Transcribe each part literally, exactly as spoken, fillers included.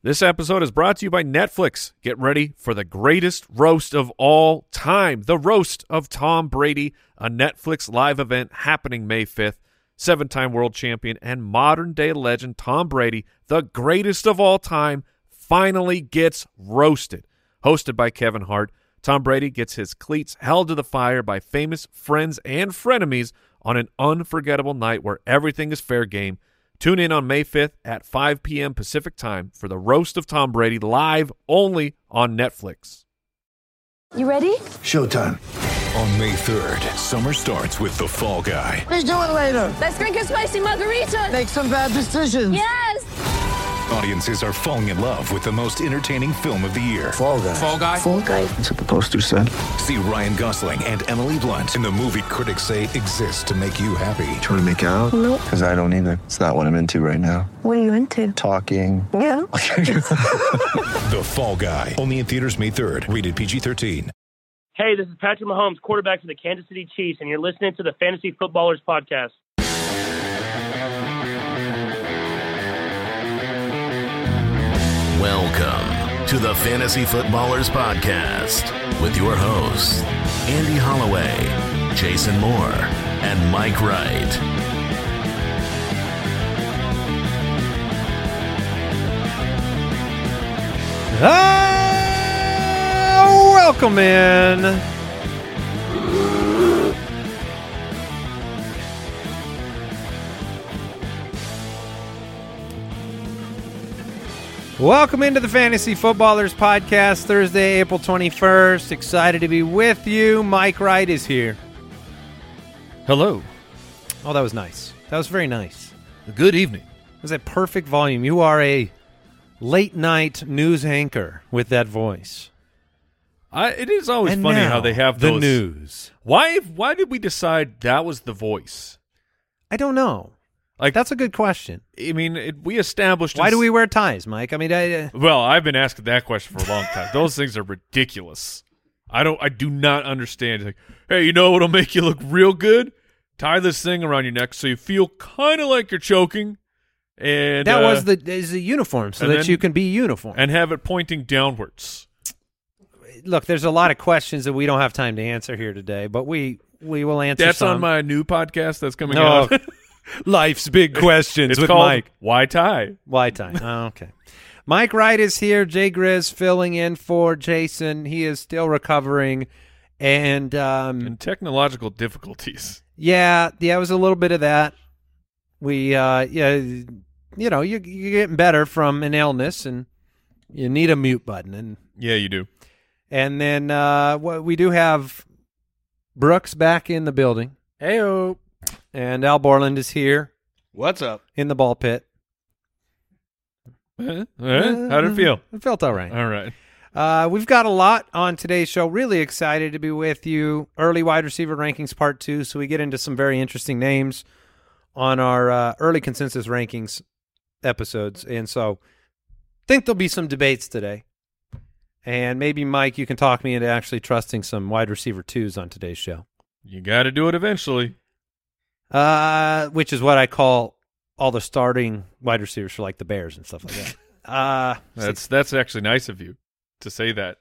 This episode is brought to you by Netflix. Get ready for the greatest roast of all time, the roast of Tom Brady, a Netflix live event happening May fifth. Seven-time world champion and modern-day legend Tom Brady, the greatest of all time, finally gets roasted. Hosted by Kevin Hart, Tom Brady gets his cleats held to the fire by famous friends and frenemies on an unforgettable night where everything is fair game. Tune in on May fifth at five p.m. Pacific Time for the roast of Tom Brady, live only on Netflix. You ready? Showtime. On May third, summer starts with The Fall Guy. Let's do it later. Let's drink a spicy margarita. Make some bad decisions. Yes. Audiences are falling in love with the most entertaining film of the year. Fall Guy. Fall Guy? Fall guy. That's what the poster said. See Ryan Gosling and Emily Blunt in the movie critics say exists to make you happy. Trying to make it out? Nope. Because I don't either. It's not what I'm into right now. What are you into? Talking. Yeah. The Fall Guy. Only in theaters May third. Rated P G thirteen. Hey, this is Patrick Mahomes, quarterback for the Kansas City Chiefs, and you're listening to the Fantasy Footballers Podcast. Welcome to the Fantasy Footballers Podcast with your hosts, Andy Holloway, Jason Moore, and Mike Wright. Ah, welcome in. Welcome into the Fantasy Footballers Podcast, Thursday, April twenty-first. Excited to be with you. Mike Wright is here. Hello. Oh, that was nice. That was very nice. Good evening. It was a perfect volume. You are a late-night news anchor with that voice. I, it is always And funny now, how they have the those. news. Why, why did we decide that was the voice? I don't know. Like That's a good question. I mean, it, we established. Why in- do we wear ties, Mike? I mean, I, uh, Well, I've been asking that question for a long time. Those things are ridiculous. I don't. I do not understand. It's like, hey, you know what'll make you look real good? Tie this thing around your neck so you feel kind of like you're choking, and that uh, was the is the uniform so and that then- you can be uniform. and have it pointing downwards. Look, there's a lot of questions that we don't have time to answer here today, but we we will answer. That's some. on my new podcast that's coming No. out. Life's Big Questions It's with called Mike. Why Tie? Why time? Oh, okay. Mike Wright is here. Jay Grizz filling in for Jason. He is still recovering, and um, And technological difficulties. yeah, yeah, it was a little bit of that. We, uh, yeah, you know, you, you're getting better from an illness, and you need a mute button, and Yeah, you do. and then uh, what we do have Brooks back in the building. Heyo. And Al Borland is here What's up? in the ball pit. Eh? Eh? How'd it feel? It felt all right. All right. Uh, we've got a lot on today's show. Really excited to be with you. Early wide receiver rankings part two. So we get into some very interesting names on our uh, early consensus rankings episodes. And so think there'll be some debates today. And maybe, Mike, you can talk me into actually trusting some wide receiver twos on today's show. You got to do it eventually. Uh, which is what I call all the starting wide receivers for like the Bears and stuff like that. Uh, That's that's actually nice of you to say that.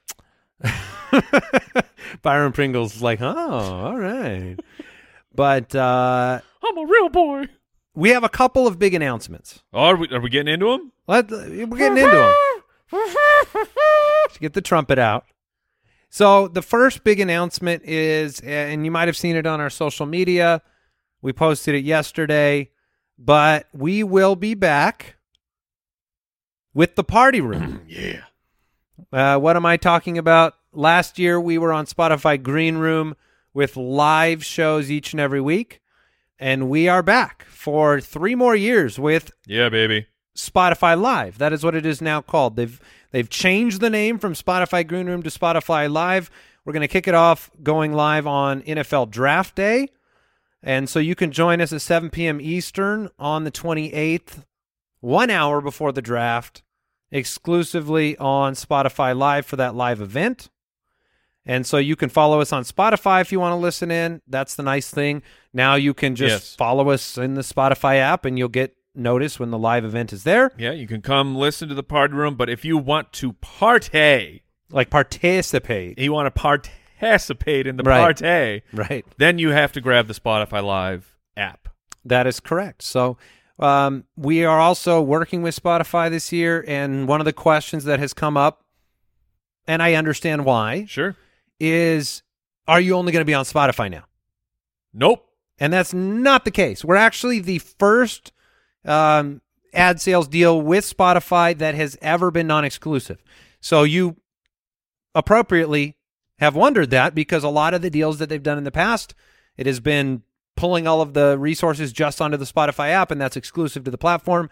Byron Pringle's like, oh, all right. But uh, I'm a real boy. we have a couple of big announcements. Oh, are we are we getting into them? Let, we're getting into them. Let's get the trumpet out. So the first big announcement is, and you might have seen it on our social media, we posted it yesterday, but we will be back with the party room. Yeah. Uh, what am I talking about? Last year, we were on Spotify Green Room with live shows each and every week, and we are back for three more years with Yeah, baby. Spotify Live. That is what it is now called. They've they've changed the name from Spotify Green Room to Spotify Live. We're going to kick it off going live on N F L Draft Day, and so you can join us at seven p.m. Eastern on the twenty-eighth, one hour before the draft, exclusively on Spotify Live for that live event. And so you can follow us on Spotify if you want to listen in. That's the nice thing. Now you can just Yes. follow us in the Spotify app, and you'll get notice when the live event is there. Yeah, you can come listen to the party room, but if you want to partay, Like participate. you want to participate in the Right. partay, Right. then you have to grab the Spotify Live app. That is correct. So um, we are also working with Spotify this year, and one of the questions that has come up, and I understand why, Sure. is are you only going to be on Spotify now? Nope. And that's not the case. We're actually the first um, ad sales deal with Spotify that has ever been non-exclusive. So you appropriately have wondered that, because a lot of the deals that they've done in the past, it has been pulling all of the resources just onto the Spotify app, and that's exclusive to the platform.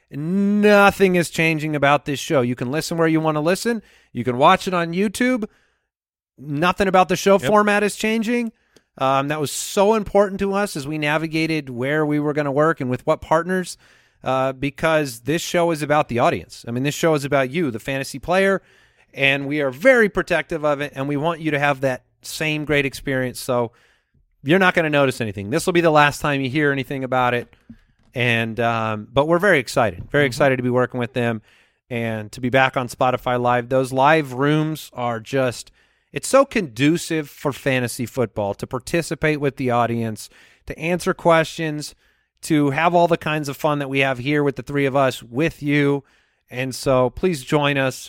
Nothing is changing about this show. You can listen where you want to listen. You can watch it on YouTube. Nothing about the show Yep. format is changing. Um, that was so important to us as we navigated where we were going to work and with what partners, uh, because this show is about the audience. I mean, this show is about you, the fantasy player, and we are very protective of it, and we want you to have that same great experience. So you're not going to notice anything. This will be the last time you hear anything about it, and um, but we're very excited, very excited to be working with them and to be back on Spotify Live. Those live rooms are just... It's so conducive for fantasy football to participate with the audience, to answer questions, to have all the kinds of fun that we have here with the three of us with you. And so please join us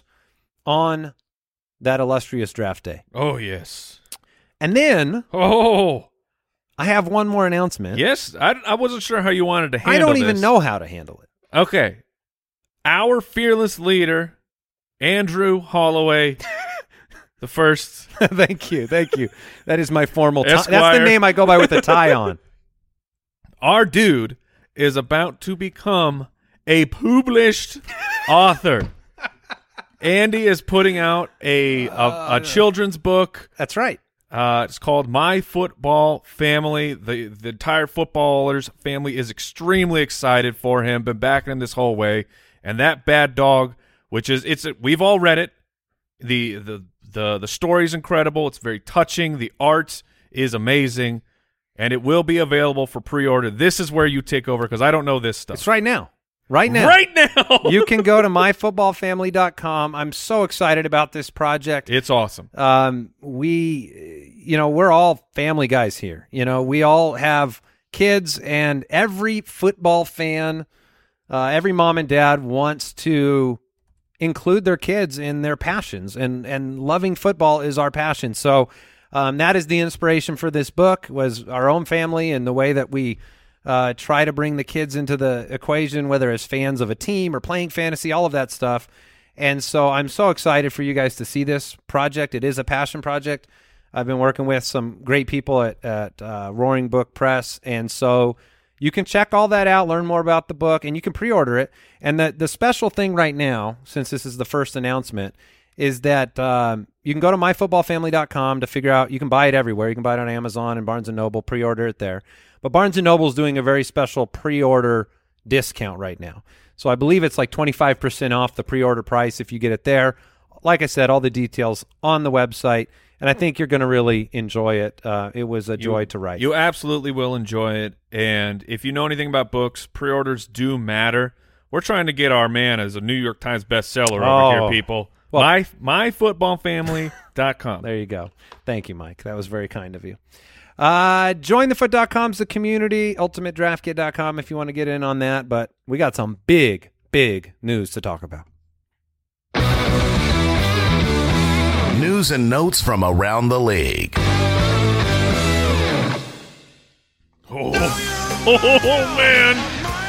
on that illustrious draft day. Oh, yes. And then Oh, I have one more announcement. yes. I, I wasn't sure how you wanted to I handle don't even this. know how to handle it. Okay. Our fearless leader, Andrew Holloway, the first. Thank you. Thank you. That is my formal tie. That's the Esquire. name I go by with a tie on. Our dude is about to become a published author. Andy is putting out a a, a children's book. That's right. Uh, it's called My Football Family. The the entire footballers family is extremely excited for him. Been backing him this whole way. And that bad dog, which is it's we've all read it. The the the the story's incredible. It's very touching. The art is amazing, and it will be available for pre-order. This is where you take over because I don't know this stuff. It's right now. Right now. Right now. You can go to my football family dot com. I'm so excited about this project. It's awesome. Um, we, you know, we're all family guys here. You know, we all have kids, and every football fan, uh, every mom and dad wants to include their kids in their passions, and, and loving football is our passion. So um, that is the inspiration for this book, was our own family and the way that we uh, try to bring the kids into the equation, whether as fans of a team or playing fantasy, all of that stuff. And so I'm so excited for you guys to see this project. It is a passion project. I've been working with some great people at, at uh, Roaring Book Press, and so you can check all that out, learn more about the book, and you can pre-order it. And the, the special thing right now, since this is the first announcement, is that um, you can go to my football family dot com to figure out, you can buy it everywhere. You can buy it on Amazon and Barnes and Noble, pre-order it there. But Barnes and Noble is doing a very special pre-order discount right now. So I believe it's like twenty-five percent off the pre-order price if you get it there. Like I said, all the details on the website, and I think you're going to really enjoy it. Uh, it was a joy You- to write. You absolutely will enjoy it. And if you know anything about books, pre-orders do matter. We're trying to get our man as a New York Times bestseller over Oh. here, people. Well- My my football family dot com. There you go. Thank you, Mike. That was very kind of you. Uh, join the foot dot com's the community, ultimate draft kit dot com if you want to get in on that. But we got some big, big news to talk about. News and notes from around the league. Oh, oh man.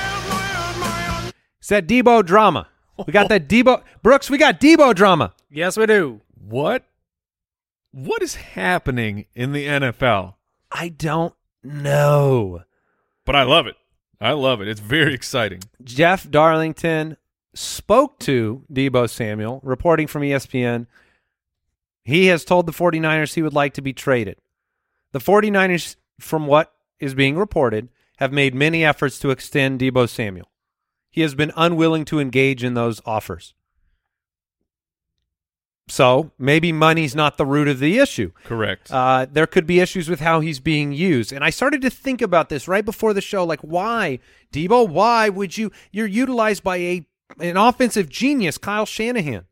It's that Debo drama. We got that Debo. Brooks, we got Debo drama. Yes, we do. What? What is happening in the N F L? I don't know. But I love it. I love it. It's very exciting. Jeff Darlington spoke to Debo Samuel, reporting from E S P N. He has told the 49ers he would like to be traded. The 49ers, from what is being reported, have made many efforts to extend Debo Samuel. He has been unwilling to engage in those offers. So maybe money's not the root of the issue. Correct. Uh, there could be issues with how he's being used. And I started to think about this right before the show, like, why, Debo, why would you – you're utilized by a an offensive genius, Kyle Shanahan.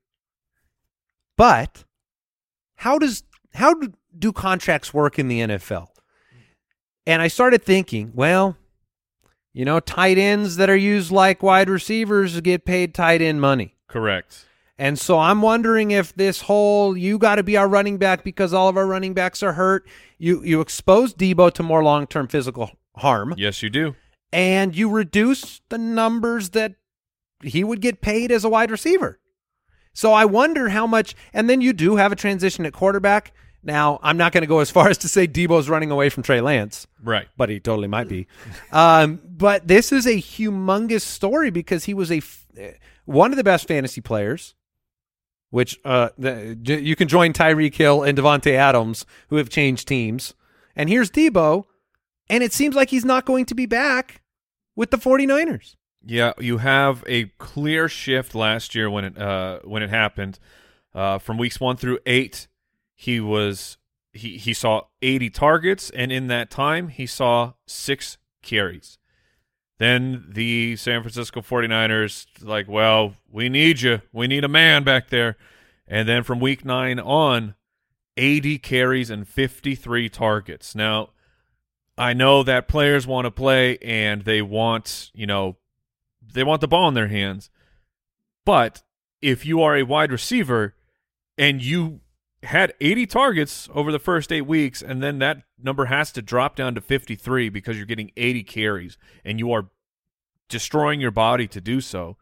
But how does how do, do contracts work in the N F L? And I started thinking, well, you know, tight ends that are used like wide receivers get paid tight end money. Correct. And so I'm wondering if this whole you got to be our running back because all of our running backs are hurt, you you expose Debo to more long-term physical harm. Yes, you do. And you reduce the numbers that he would get paid as a wide receiver. So I wonder how much, and then you do have a transition at quarterback. Now, I'm not going to go as far as to say Debo's running away from Trey Lance. Right. But he totally might be. um, but this is a humongous story because he was a f- one of the best fantasy players, which uh, the, you can join Tyreek Hill and Devontae Adams, who have changed teams. And here's Debo, and it seems like he's not going to be back with the 49ers. Yeah, you have a clear shift last year when it uh, when it happened. Uh, from weeks one through eight, he was he he saw eighty targets, and in that time, he saw six carries. Then the San Francisco 49ers, like, well, we need you. We need a man back there. And then from week nine on, eighty carries and fifty-three targets. Now, I know that players want to play and they want, you know, they want the ball in their hands. But if you are a wide receiver and you had eighty targets over the first eight weeks and then that number has to drop down to fifty-three because you're getting eighty carries and you are destroying your body to do so,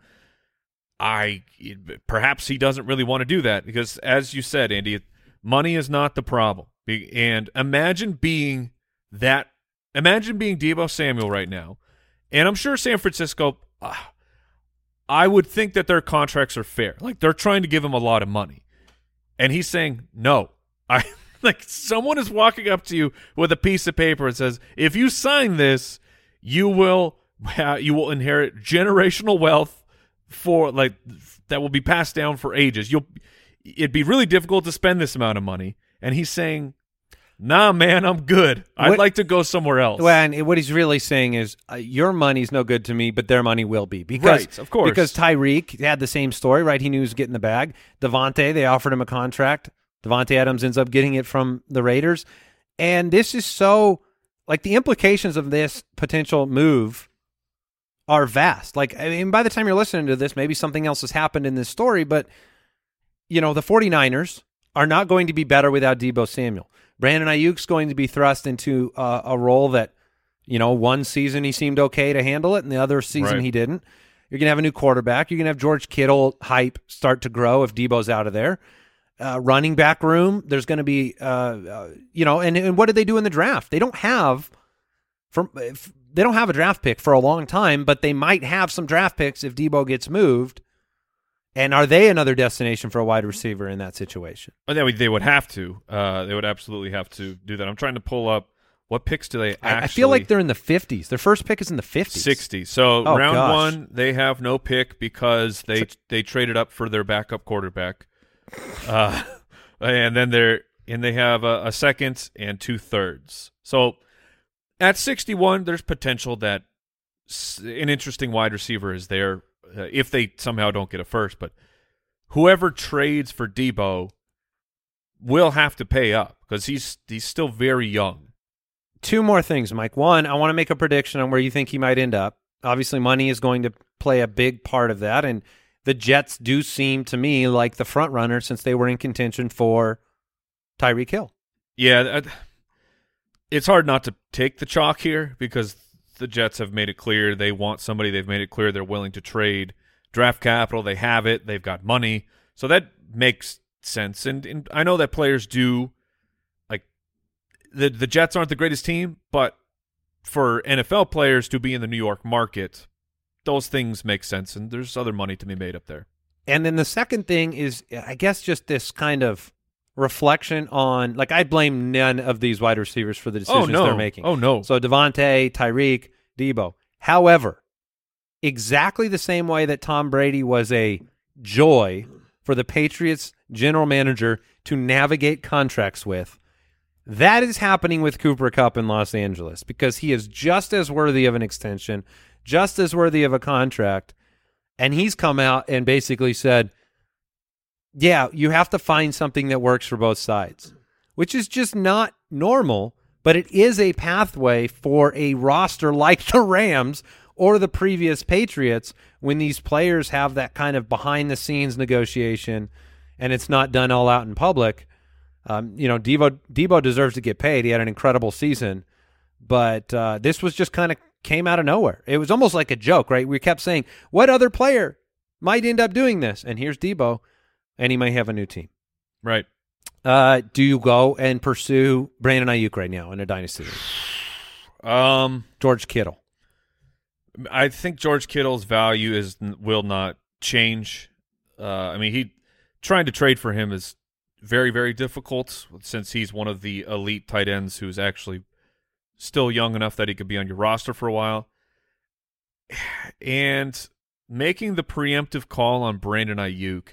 I perhaps he doesn't really want to do that because, as you said, Andy, money is not the problem. And imagine being that – imagine being Deebo Samuel right now. And I'm sure San Francisco – Uh, I would think that their contracts are fair. Like, they're trying to give him a lot of money. And he's saying, no. I like someone is walking up to you with a piece of paper and says, if you sign this, you will uh, you will inherit generational wealth for like that will be passed down for ages. You'll it'd be really difficult to spend this amount of money. And he's saying, nah, man, I'm good. I'd what, like to go somewhere else. Well, and what he's really saying is uh, your money's no good to me, but their money will be. Because, right, of course. Because Tyreek had the same story, right? He knew he was getting the bag. Devontae, they offered him a contract. Devontae Adams ends up getting it from the Raiders. And this is so – like the implications of this potential move are vast. Like, I mean, by the time you're listening to this, maybe something else has happened in this story, but, you know, the 49ers are not going to be better without Deebo Samuel. Brandon Ayuk's going to be thrust into uh, a role that, you know, one season he seemed okay to handle it, and the other season right. he didn't. You're going to have a new quarterback. You're going to have George Kittle hype start to grow if Deebo's out of there. Uh, running back room, there's going to be, uh, uh, you know, and, and what did they do in the draft? They don't have, from if, they don't have a draft pick for a long time, but they might have some draft picks if Deebo gets moved. And are they another destination for a wide receiver in that situation? Oh, they would, they would have to. Uh, they would absolutely have to do that. I'm trying to pull up what picks do they actually. I, I feel like they're in the fifties. Their first pick is in the fifties. sixty. So oh, round gosh. one, they have no pick because they Such... they traded up for their backup quarterback. Uh, and then they're and they have a, a second and two thirds. So at sixty-one, there's potential that an interesting wide receiver is there. Uh, if they somehow don't get a first, but whoever trades for Deebo will have to pay up because he's he's still very young. Two more things, Mike. One, I want to make a prediction on where you think he might end up. Obviously, money is going to play a big part of that, and the Jets do seem to me like the front runner since they were in contention for Tyreek Hill. Yeah, it's hard not to take the chalk here because the Jets have made it clear they want somebody. They've made it clear they're willing to trade draft capital. They have it. They've got money. So that makes sense. And, and I know that players do, like, the, the Jets aren't the greatest team, but for N F L players to be in the New York market, those things make sense, and there's other money to be made up there. And then the second thing is, I guess, just this kind of reflection on, like, I blame none of these wide receivers for the decisions oh, no. they're making. Oh, no. So Devontae, Tyreek, Deebo. However, exactly the same way that Tom Brady was a joy for the Patriots general manager to navigate contracts with. That is happening with Cooper Kupp in Los Angeles because he is just as worthy of an extension, just as worthy of a contract, and he's come out and basically said, yeah, you have to find something that works for both sides, which is just not normal, but it is a pathway for a roster like the Rams or the previous Patriots when these players have that kind of behind-the-scenes negotiation and it's not done all out in public. Um, you know, Debo, Debo deserves to get paid. He had an incredible season, but uh, this was just kind of came out of nowhere. It was almost like a joke, right? We kept saying, what other player might end up doing this? And here's Debo, and he may have a new team. Right. Uh, do you go and pursue Brandon Ayuk right now in a dynasty league? Um, George Kittle. I think George Kittle's value is will not change. Uh, I mean, he trying to trade for him is very, very difficult since he's one of the elite tight ends who's actually still young enough that he could be on your roster for a while. And making the preemptive call on Brandon Ayuk,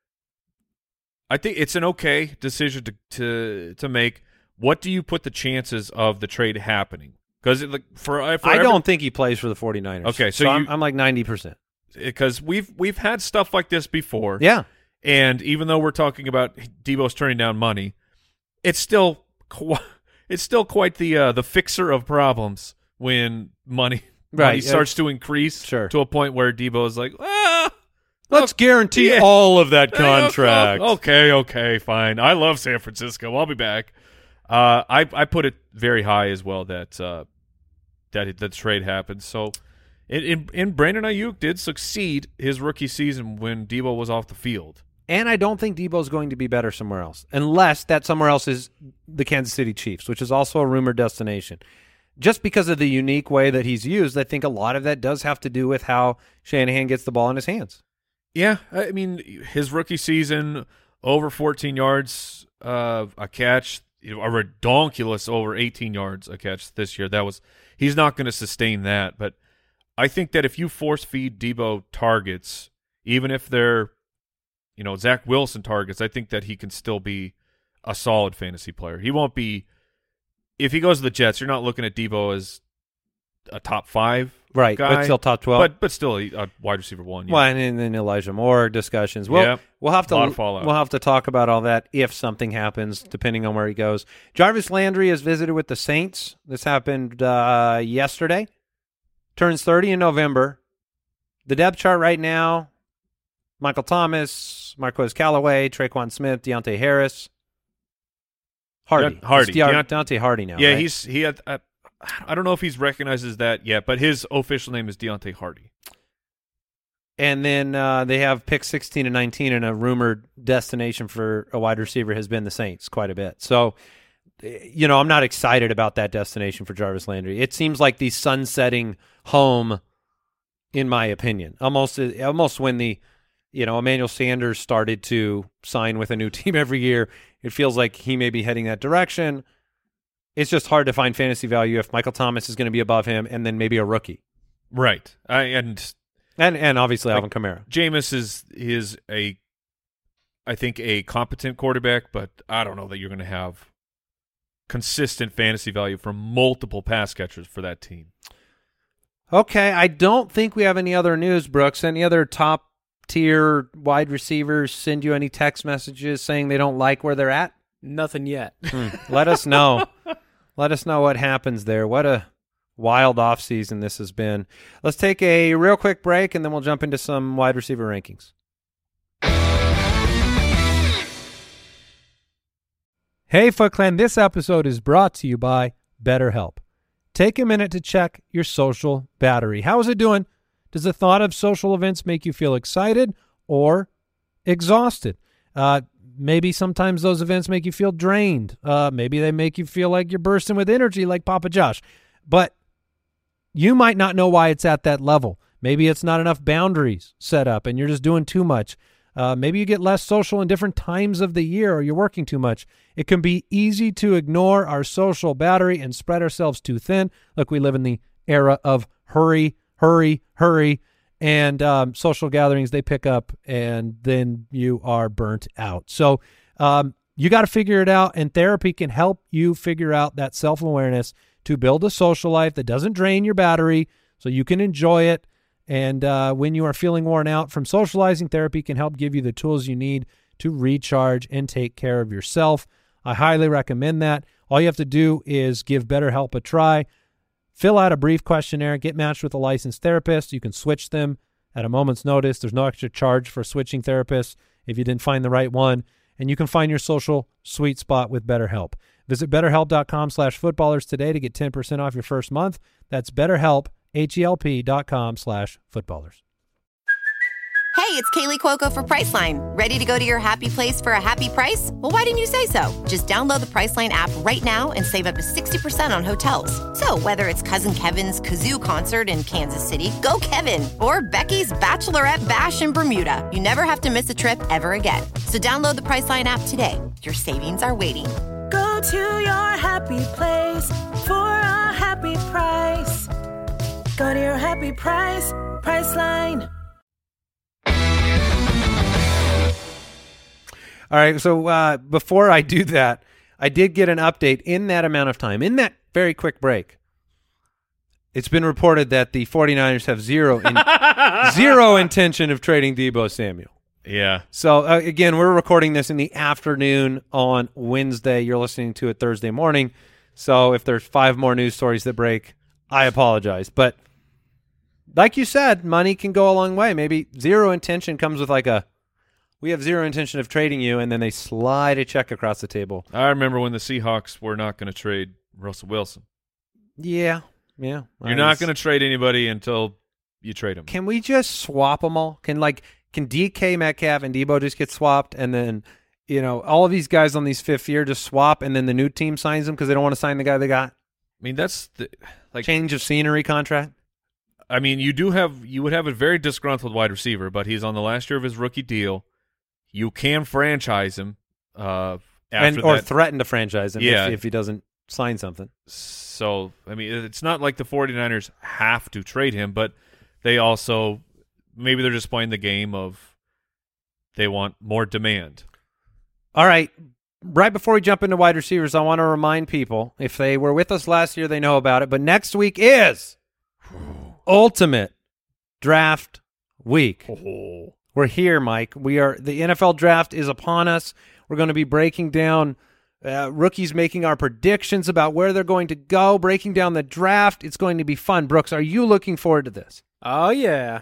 I think it's an okay decision to to to make. What do you put the chances of the trade happening? Because like for, for I every, don't think he plays for the 49ers. Okay, so, so you, I'm, I'm like ninety percent. Because we've we've had stuff like this before. Yeah. And even though we're talking about Debo's turning down money, it's still qu- it's still quite the uh, the fixer of problems when money, right. money starts to increase sure. to a point where Debo's like, ah, let's okay, guarantee yeah. all of that contract. Okay, okay, fine. I love San Francisco. I'll be back. Uh, I I put it very high as well that uh, that it, the trade happened. So, in, in, in Brandon Ayuk did succeed his rookie season when Debo was off the field. And I don't think Debo's going to be better somewhere else, unless that somewhere else is the Kansas City Chiefs, which is also a rumored destination. Just because of the unique way that he's used, I think a lot of that does have to do with how Shanahan gets the ball in his hands. Yeah, I mean, his rookie season, over fourteen yards uh, a catch, you know, a redonkulous over eighteen yards a catch this year. That was he's not going to sustain that. But I think that if you force feed Debo targets, even if they're you know, Zach Wilson targets, I think that he can still be a solid fantasy player. He won't be – if he goes to the Jets, you're not looking at Debo as a top five right, guy. but still top twelve. But but still a, a wide receiver one. Yeah. Well, and then Elijah Moore discussions. We'll, yep. we'll have to a lot of fallout. We'll have to talk about all that if something happens, depending on where he goes. Jarvis Landry has visited with the Saints. This happened uh, yesterday. Turns thirty in November. The depth chart right now, Michael Thomas, Marquez Callaway, Traquan Smith, Deontay Harris, Hardy. De- Hardy. It's De- Deont- Deontay Hardy now. Yeah, right? he's he had. Uh, I don't know if he's recognizes that yet, but his official name is Deontay Hardy. And then uh, they have pick sixteen and nineteen, and a rumored destination for a wide receiver has been the Saints quite a bit. So, you know, I'm not excited about that destination for Jarvis Landry. It seems like the sunsetting home, in my opinion. Almost, almost when the You know, Emmanuel Sanders started to sign with a new team every year. It feels like he may be heading that direction. It's just hard to find fantasy value if Michael Thomas is going to be above him and then maybe a rookie. Right. I, and and and obviously like, Alvin Kamara. Jameis is, is a, I think, a competent quarterback, but I don't know that you're going to have consistent fantasy value from multiple pass catchers for that team. Okay, I don't think we have any other news, Brooks. Any other top tier wide receivers send you any text messages saying they don't like where they're at? Nothing yet. Hmm. Let us know. Let us know what happens there. What a wild offseason this has been. Let's take a real quick break, and then we'll jump into some wide receiver rankings. Hey, Foot Clan, this episode is brought to you by BetterHelp. Take a minute to check your social battery. How is it doing? Does the thought of social events make you feel excited or exhausted? Uh, maybe sometimes those events make you feel drained. Uh, maybe they make you feel like you're bursting with energy like Papa Josh. But you might not know why it's at that level. Maybe it's not enough boundaries set up and you're just doing too much. Uh, maybe you get less social in different times of the year or you're working too much. It can be easy to ignore our social battery and spread ourselves too thin. Look, we live in the era of hurry, hurry, hurry. and um, social gatherings, they pick up, and then you are burnt out. So um, you got to figure it out, and therapy can help you figure out that self-awareness to build a social life that doesn't drain your battery so you can enjoy it. And uh, when you are feeling worn out from socializing, therapy can help give you the tools you need to recharge and take care of yourself. I highly recommend that. All you have to do is give BetterHelp a try. Fill out a brief questionnaire, get matched with a licensed therapist. You can switch them at a moment's notice. There's no extra charge for switching therapists if you didn't find the right one. And you can find your social sweet spot with BetterHelp. Visit BetterHelp.com slash footballers today to get ten percent off your first month. That's BetterHelp, H-E-L-P dot com slash footballers. Hey, it's Kaylee Cuoco for Priceline. Ready to go to your happy place for a happy price? Well, why didn't you say so? Just download the Priceline app right now and save up to sixty percent on hotels. So whether it's Cousin Kevin's Kazoo Concert in Kansas City, go Kevin, or Becky's Bachelorette Bash in Bermuda, you never have to miss a trip ever again. So download the Priceline app today. Your savings are waiting. Go to your happy place for a happy price. Go to your happy price, Priceline. All right, so uh, before I do that, I did get an update in that amount of time, in that very quick break. It's been reported that the 49ers have zero in, zero intention of trading Deebo Samuel. Yeah. So, uh, again, we're recording this in the afternoon on Wednesday. You're listening to it Thursday morning. So if there's five more news stories that break, I apologize. But like you said, money can go a long way. Maybe zero intention comes with like a, we have zero intention of trading you, and then they slide a check across the table. I remember when the Seahawks were not going to trade Russell Wilson. Yeah, yeah. You're not going to trade anybody until you trade them. Can we just swap them all? Can like can D K Metcalf and Deebo just get swapped, and then you know all of these guys on these fifth year just swap, and then the new team signs them because they don't want to sign the guy they got? I mean, that's the like change of scenery contract. I mean, you do have you would have a very disgruntled wide receiver, but he's on the last year of his rookie deal. You can franchise him, uh, after and or that. threaten to franchise him Yeah. if, if he doesn't sign something. So, I mean, it's not like the 49ers have to trade him, but they also maybe they're just playing the game of they want more demand. All right. Right before we jump into wide receivers, I want to remind people, if they were with us last year, they know about it, but next week is Ultimate Draft Week. Oh. We're here, Mike. We are. The N F L Draft is upon us. We're going to be breaking down uh, rookies, making our predictions about where they're going to go, breaking down the draft. It's going to be fun. Brooks, are you looking forward to this? Oh, yeah.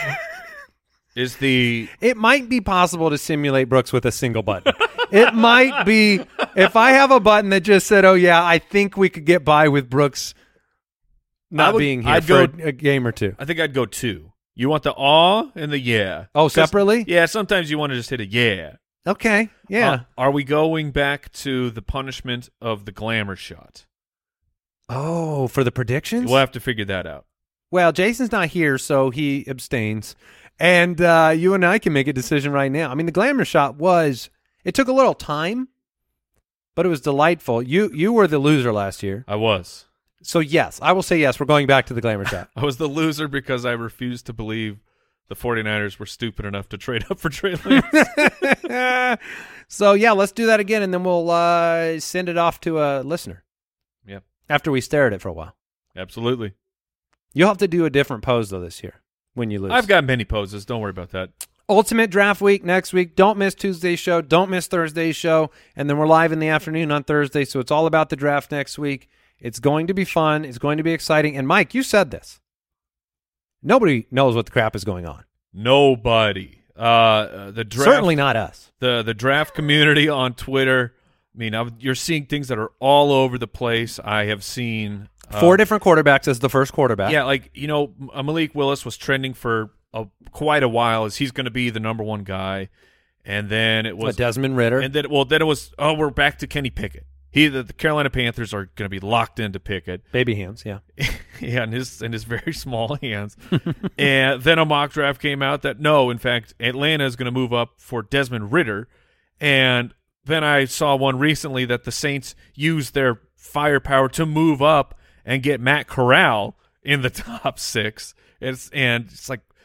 Is the It might be possible to simulate Brooks with a single button. It might be. If I have a button that just said, oh, yeah, I think we could get by with Brooks not would, being here I'd for go, a, a game or two. I think I'd go two. You want the awe and the yeah. Oh, separately? Yeah, sometimes you want to just hit a yeah. Okay, yeah. Uh, are we going back to the punishment of the glamour shot? Oh, for the predictions? We'll have to figure that out. Well, Jason's not here, so he abstains. And uh, you and I can make a decision right now. I mean, the glamour shot was, it took a little time, but it was delightful. You you were the loser last year. I was. So, yes, I will say yes. We're going back to the glamour shot. I was the loser because I refused to believe the 49ers were stupid enough to trade up for Trey Lance. So, yeah, let's do that again, and then we'll uh, send it off to a listener. Yep. After we stare at it for a while. Absolutely. You'll have to do a different pose, though, this year when you lose. I've got many poses. Don't worry about that. Ultimate Draft Week next week. Don't miss Tuesday's show. Don't miss Thursday's show. And then we're live in the afternoon on Thursday, so it's all about the draft next week. It's going to be fun. It's going to be exciting. And, Mike, you said this. Nobody knows what the crap is going on. Nobody. Uh, uh, the draft, Certainly not us. The the draft community on Twitter. I mean, I've, you're seeing things that are all over the place. I have seen uh, four different quarterbacks as the first quarterback. Yeah, like you know, Malik Willis was trending for a, quite a while as he's going to be the number one guy, and then it was what, Desmond Ridder, and then well, then it was oh, we're back to Kenny Pickett. He the, the Carolina Panthers are going to be locked into Pickett. Baby hands, yeah, yeah, in his in his very small hands. And then a mock draft came out that no, in fact, Atlanta is going to move up for Desmond Ridder, and then I saw one recently that the Saints used their firepower to move up and get Matt Corral in the top six. It's and it's like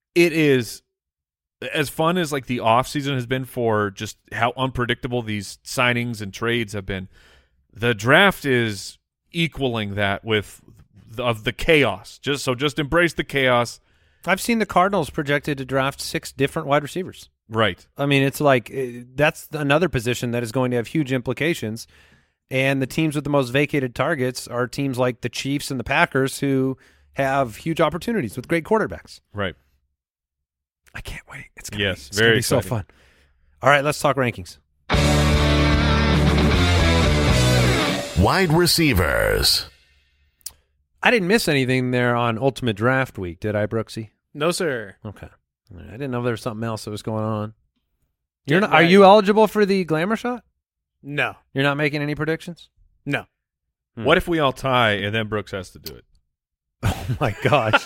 it is as fun as like the offseason has been for just how unpredictable these signings and trades have been. The draft is equaling that with the, of the chaos. Just so just embrace the chaos. I've seen the Cardinals projected to draft six different wide receivers. Right. I mean, it's like uh, that's another position that is going to have huge implications. And the teams with the most vacated targets are teams like the Chiefs and the Packers, who have huge opportunities with great quarterbacks. Right. I can't wait. It's gonna yes, be, it's very gonna be exciting. so fun. All right, let's talk rankings. Wide receivers. I didn't miss anything there on Ultimate Draft Week, did I, Brooksy? No, sir. Okay. I didn't know there was something else that was going on. You're Yeah, not, are right. you eligible for the Glamour Shot? No. You're not making any predictions? No. Hmm. What if we all tie and then Brooks has to do it? Oh my gosh.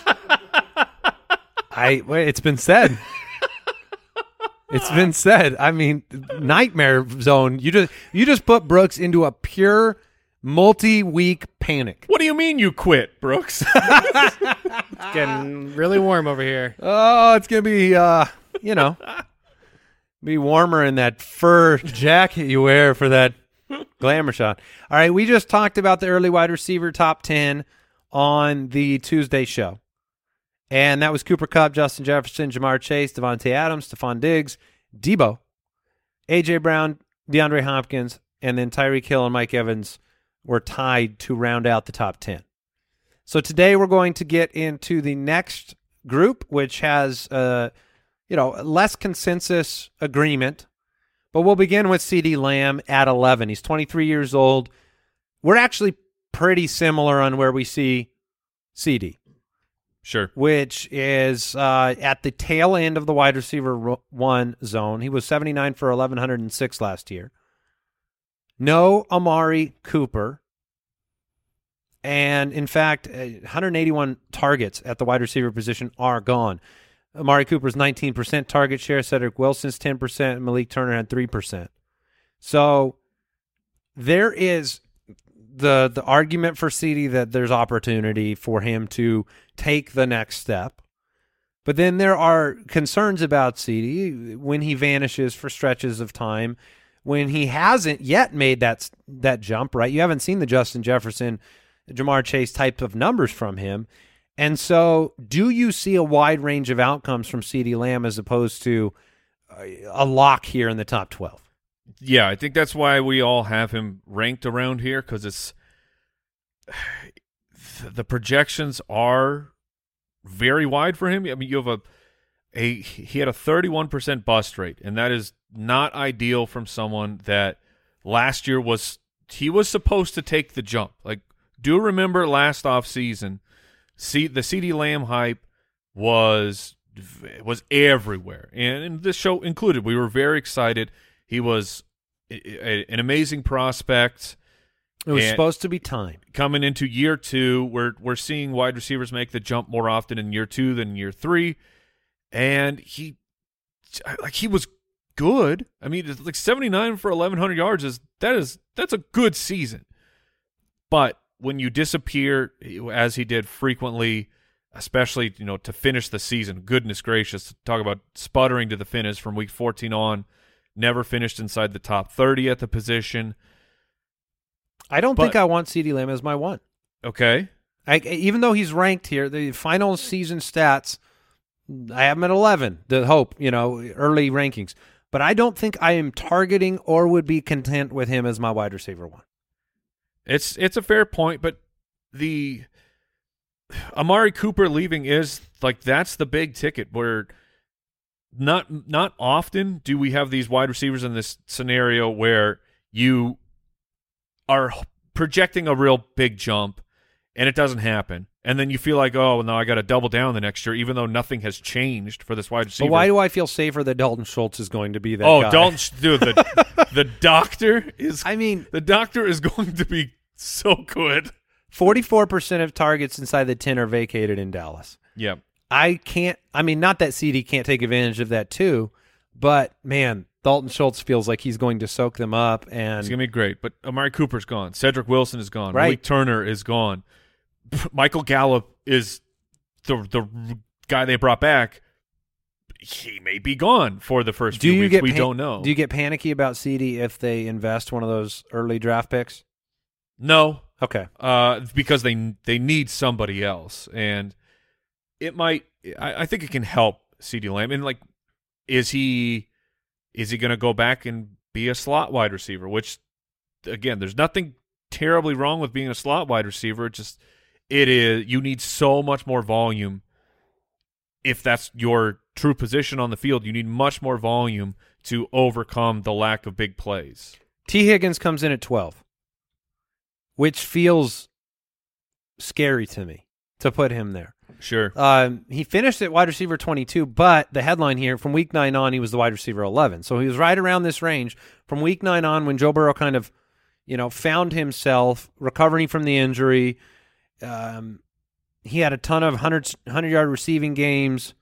I wait, it's been said. It's been said. I mean, nightmare zone. You just you just put Brooks into a pure multi-week panic. What do you mean you quit, Brooks? It's getting really warm over here. Oh, it's gonna be uh, you know, be warmer in that fur jacket you wear for that Glamour Shot. All right, we just talked about the early wide receiver top ten on the Tuesday show. And that was Cooper Kupp, Justin Jefferson, Jamar Chase, Devontae Adams, Stephon Diggs, Debo, A J. Brown, DeAndre Hopkins, and then Tyreek Hill and Mike Evans were tied to round out the top ten. So today we're going to get into the next group, which has uh, you know, less consensus agreement. But we'll begin with CeeDee Lamb at eleven. He's twenty-three years old. We're actually pretty similar on where we see CeeDee. Sure. Which is uh, at the tail end of the wide receiver ro- one zone. He was seventy-nine for eleven oh six last year. No Amari Cooper. And, in fact, uh, one hundred eighty-one targets at the wide receiver position are gone. Amari Cooper's nineteen percent target share, Cedric Wilson's ten percent, and Malik Turner had three percent. So there is the the argument for CeeDee that there's opportunity for him to take the next step. But then there are concerns about CeeDee when he vanishes for stretches of time, when he hasn't yet made that that jump, right? You haven't seen the Justin Jefferson, Jamar Chase type of numbers from him. And so do you see a wide range of outcomes from CeeDee Lamb as opposed to a lock here in the top twelve? Yeah, I think that's why we all have him ranked around here, because it's the projections are very wide for him. I mean, you have a a he had a thirty-one percent bust rate, and that is not ideal from someone that last year was he was supposed to take the jump. Like, do remember last offseason, see the CeeDee Lamb hype was was everywhere, and, and this show included. We were very excited. He was a, a, an amazing prospect. It was and supposed to be time. Coming into year two, we're we're seeing wide receivers make the jump more often in year two than year three, and he like he was good. I mean, it's like seventy-nine for eleven hundred yards is that is that's a good season. But when you disappear, as he did frequently, especially you know to finish the season, goodness gracious, talk about sputtering to the finish from week fourteen on. Never finished inside the top thirty at the position. I don't but, think I want CeeDee Lamb as my one. Okay. I, even though he's ranked here, the final season stats, I have him at eleven, the hope, you know, early rankings. But I don't think I am targeting or would be content with him as my wide receiver one. It's it's a fair point, but the Amari Cooper leaving is, like, that's the big ticket where – Not not often do we have these wide receivers in this scenario where you are projecting a real big jump and it doesn't happen. And then you feel like, oh, no, I got to double down the next year, even though nothing has changed for this wide receiver. But why do I feel safer that Dalton Schultz is going to be that oh, guy? Dalton, dude, the, the doctor is I mean, the doctor is going to be so good. forty-four percent of targets inside the ten are vacated in Dallas. Yeah. I can't – I mean, not that CeeDee can't take advantage of that too, but, man, Dalton Schultz feels like he's going to soak them up. And it's going to be great. But Amari Cooper's gone. Cedric Wilson is gone. Right. Malik Turner is gone. Michael Gallup is the the guy they brought back, he may be gone for the first do few you weeks. get we pan- don't know. Do you get panicky about C D if they invest one of those early draft picks? No. Okay. Uh, because they they need somebody else, and it might. I, I think it can help CeeDee Lamb. And like, is he is he going to go back and be a slot wide receiver? Which, again, there's nothing terribly wrong with being a slot wide receiver. It just it is you need so much more volume. If that's your true position on the field, you need much more volume to overcome the lack of big plays. T. Higgins comes in at twelve, which feels scary to me to put him there. Sure. Um, he finished at wide receiver twenty-two, but the headline here, from week nine on, he was the wide receiver eleven. So he was right around this range from week nine on when Joe Burrow kind of, you know, found himself recovering from the injury. Um, he had a ton of one hundred, one hundred-yard receiving games,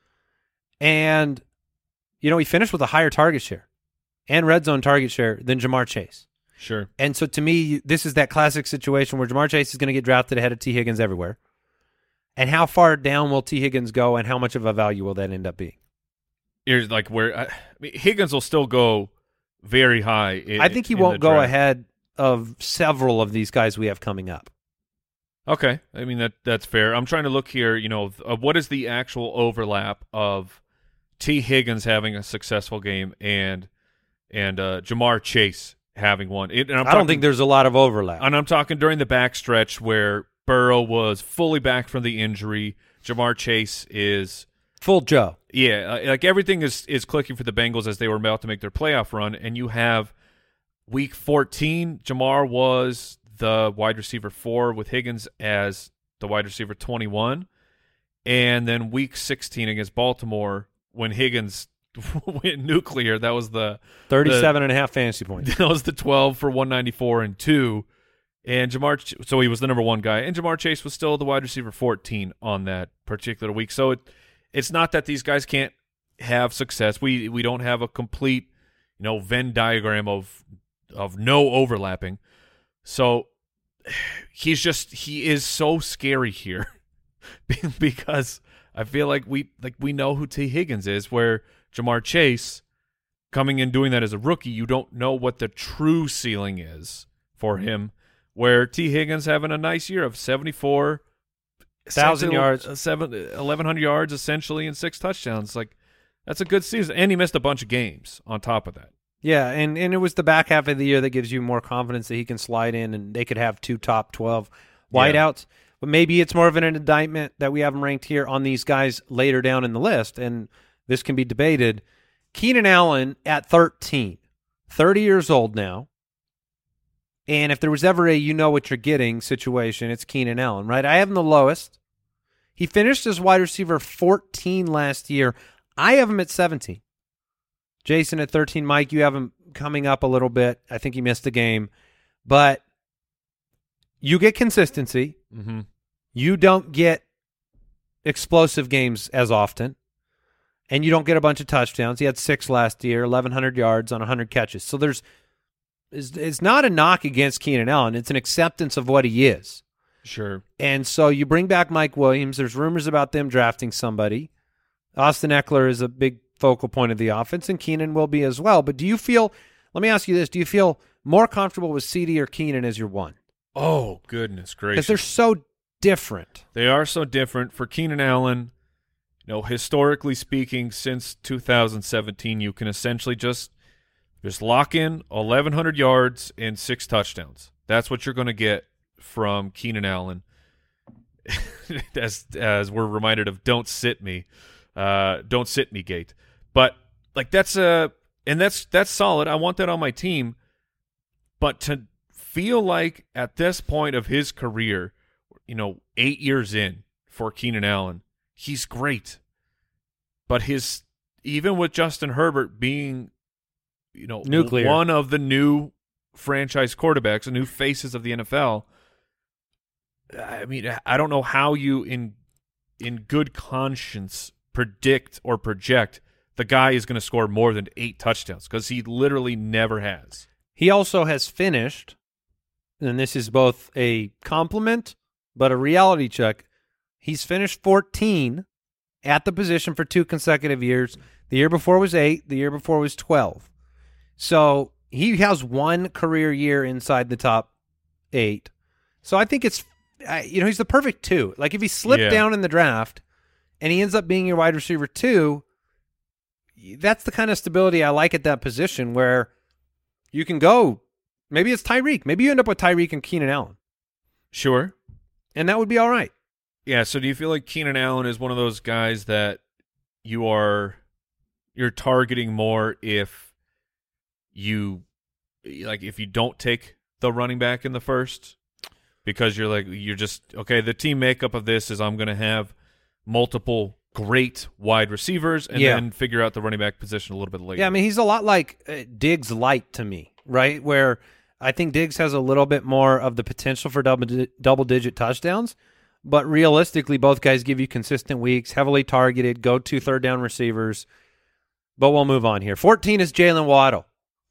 and, you know, he finished with a higher target share and red zone target share than Jamar Chase. Sure. And so to me, this is that classic situation where Jamar Chase is going to get drafted ahead of T. Higgins everywhere. And how far down will T. Higgins go, and how much of a value will that end up being? Here's like where I, I mean, Higgins will still go very high. In, I think he in won't the go draft. ahead of several of these guys we have coming up. Okay, I mean that that's fair. I'm trying to look here. You know, uh, what is the actual overlap of T. Higgins having a successful game and and uh, Jamar Chase having one? It, and I'm I talking, don't think there's a lot of overlap. And I'm talking during the backstretch where Burrow was fully back from the injury. Jamar Chase is full Joe. Yeah, uh, like everything is is clicking for the Bengals as they were about to make their playoff run, and you have week fourteen. Jamar was the wide receiver four with Higgins as the wide receiver twenty-one, and then week sixteen against Baltimore when Higgins went nuclear. That was the thirty-seven the, and a half fantasy points. That was the twelve for one ninety-four and two. And Jamar, so he was the number one guy, and Jamar Chase was still the wide receiver fourteen on that particular week. So it, it's not that these guys can't have success. We we don't have a complete, you know, Venn diagram of of no overlapping. So he's just he is so scary here because I feel like we like we know who T. Higgins is. Where Jamar Chase coming in doing that as a rookie, you don't know what the true ceiling is for him. Where T. Higgins having a nice year of seventy-four thousand yards, uh, seven, eleven hundred yards essentially, and six touchdowns. Like that's a good season, and he missed a bunch of games on top of that. Yeah, and, and it was the back half of the year that gives you more confidence that he can slide in, and they could have two top twelve wideouts. Yeah. But maybe it's more of an indictment that we have them ranked here on these guys later down in the list, and this can be debated. Keenan Allen at thirteen, thirty years old now. And if there was ever a you-know-what-you're-getting situation, it's Keenan Allen, right? I have him the lowest. He finished as wide receiver fourteen last year. I have him at seventeen. Jason at thirteen. Mike, you have him coming up a little bit. I think he missed a game. But you get consistency. Mm-hmm. You don't get explosive games as often. And you don't get a bunch of touchdowns. He had six last year, eleven hundred yards on one hundred catches. So there's It's, it's not a knock against Keenan Allen. It's an acceptance of what he is. Sure. And so you bring back Mike Williams. There's rumors about them drafting somebody. Austin Eckler is a big focal point of the offense, and Keenan will be as well. But do you feel, let me ask you this, do you feel more comfortable with C D or Keenan as your one? Oh, goodness gracious. Because they're so different. They are so different. For Keenan Allen, you know, historically speaking, since two thousand seventeen, you can essentially just Just lock in eleven hundred yards and six touchdowns. That's what you're going to get from Keenan Allen. as as we're reminded of, don't sit me, uh, don't sit me gate. But like that's a and that's that's solid. I want that on my team. But to feel like at this point of his career, you know, eight years in for Keenan Allen, he's great. But his even with Justin Herbert being you know, Nuclear. one of the new franchise quarterbacks, the new faces of the N F L. I mean, I don't know how you, in in good conscience, predict or project the guy is going to score more than eight touchdowns because he literally never has. He also has finished, and this is both a compliment but a reality check, he's finished fourteen at the position for two consecutive years. The year before was eight. The year before was twelve. So he has one career year inside the top eight. So I think it's, uh, you know, he's the perfect two. Like if he slipped Yeah. down in the draft and he ends up being your wide receiver two, that's the kind of stability I like at that position where you can go. Maybe it's Tyreek. Maybe you end up with Tyreek and Keenan Allen. Sure. And that would be all right. Yeah, so do you feel like Keenan Allen is one of those guys that you are you're targeting more if you like if you don't take the running back in the first? Because you're like you're just okay, the team makeup of this is I'm going to have multiple great wide receivers and Yeah. then figure out the running back position a little bit later. Yeah, I mean, he's a lot like uh, Diggs light to me, right? Where I think Diggs has a little bit more of the potential for double di- double-digit touchdowns, but realistically, both guys give you consistent weeks, heavily targeted, go-to third-down receivers. But we'll move on here. fourteen is Jalen Waddle.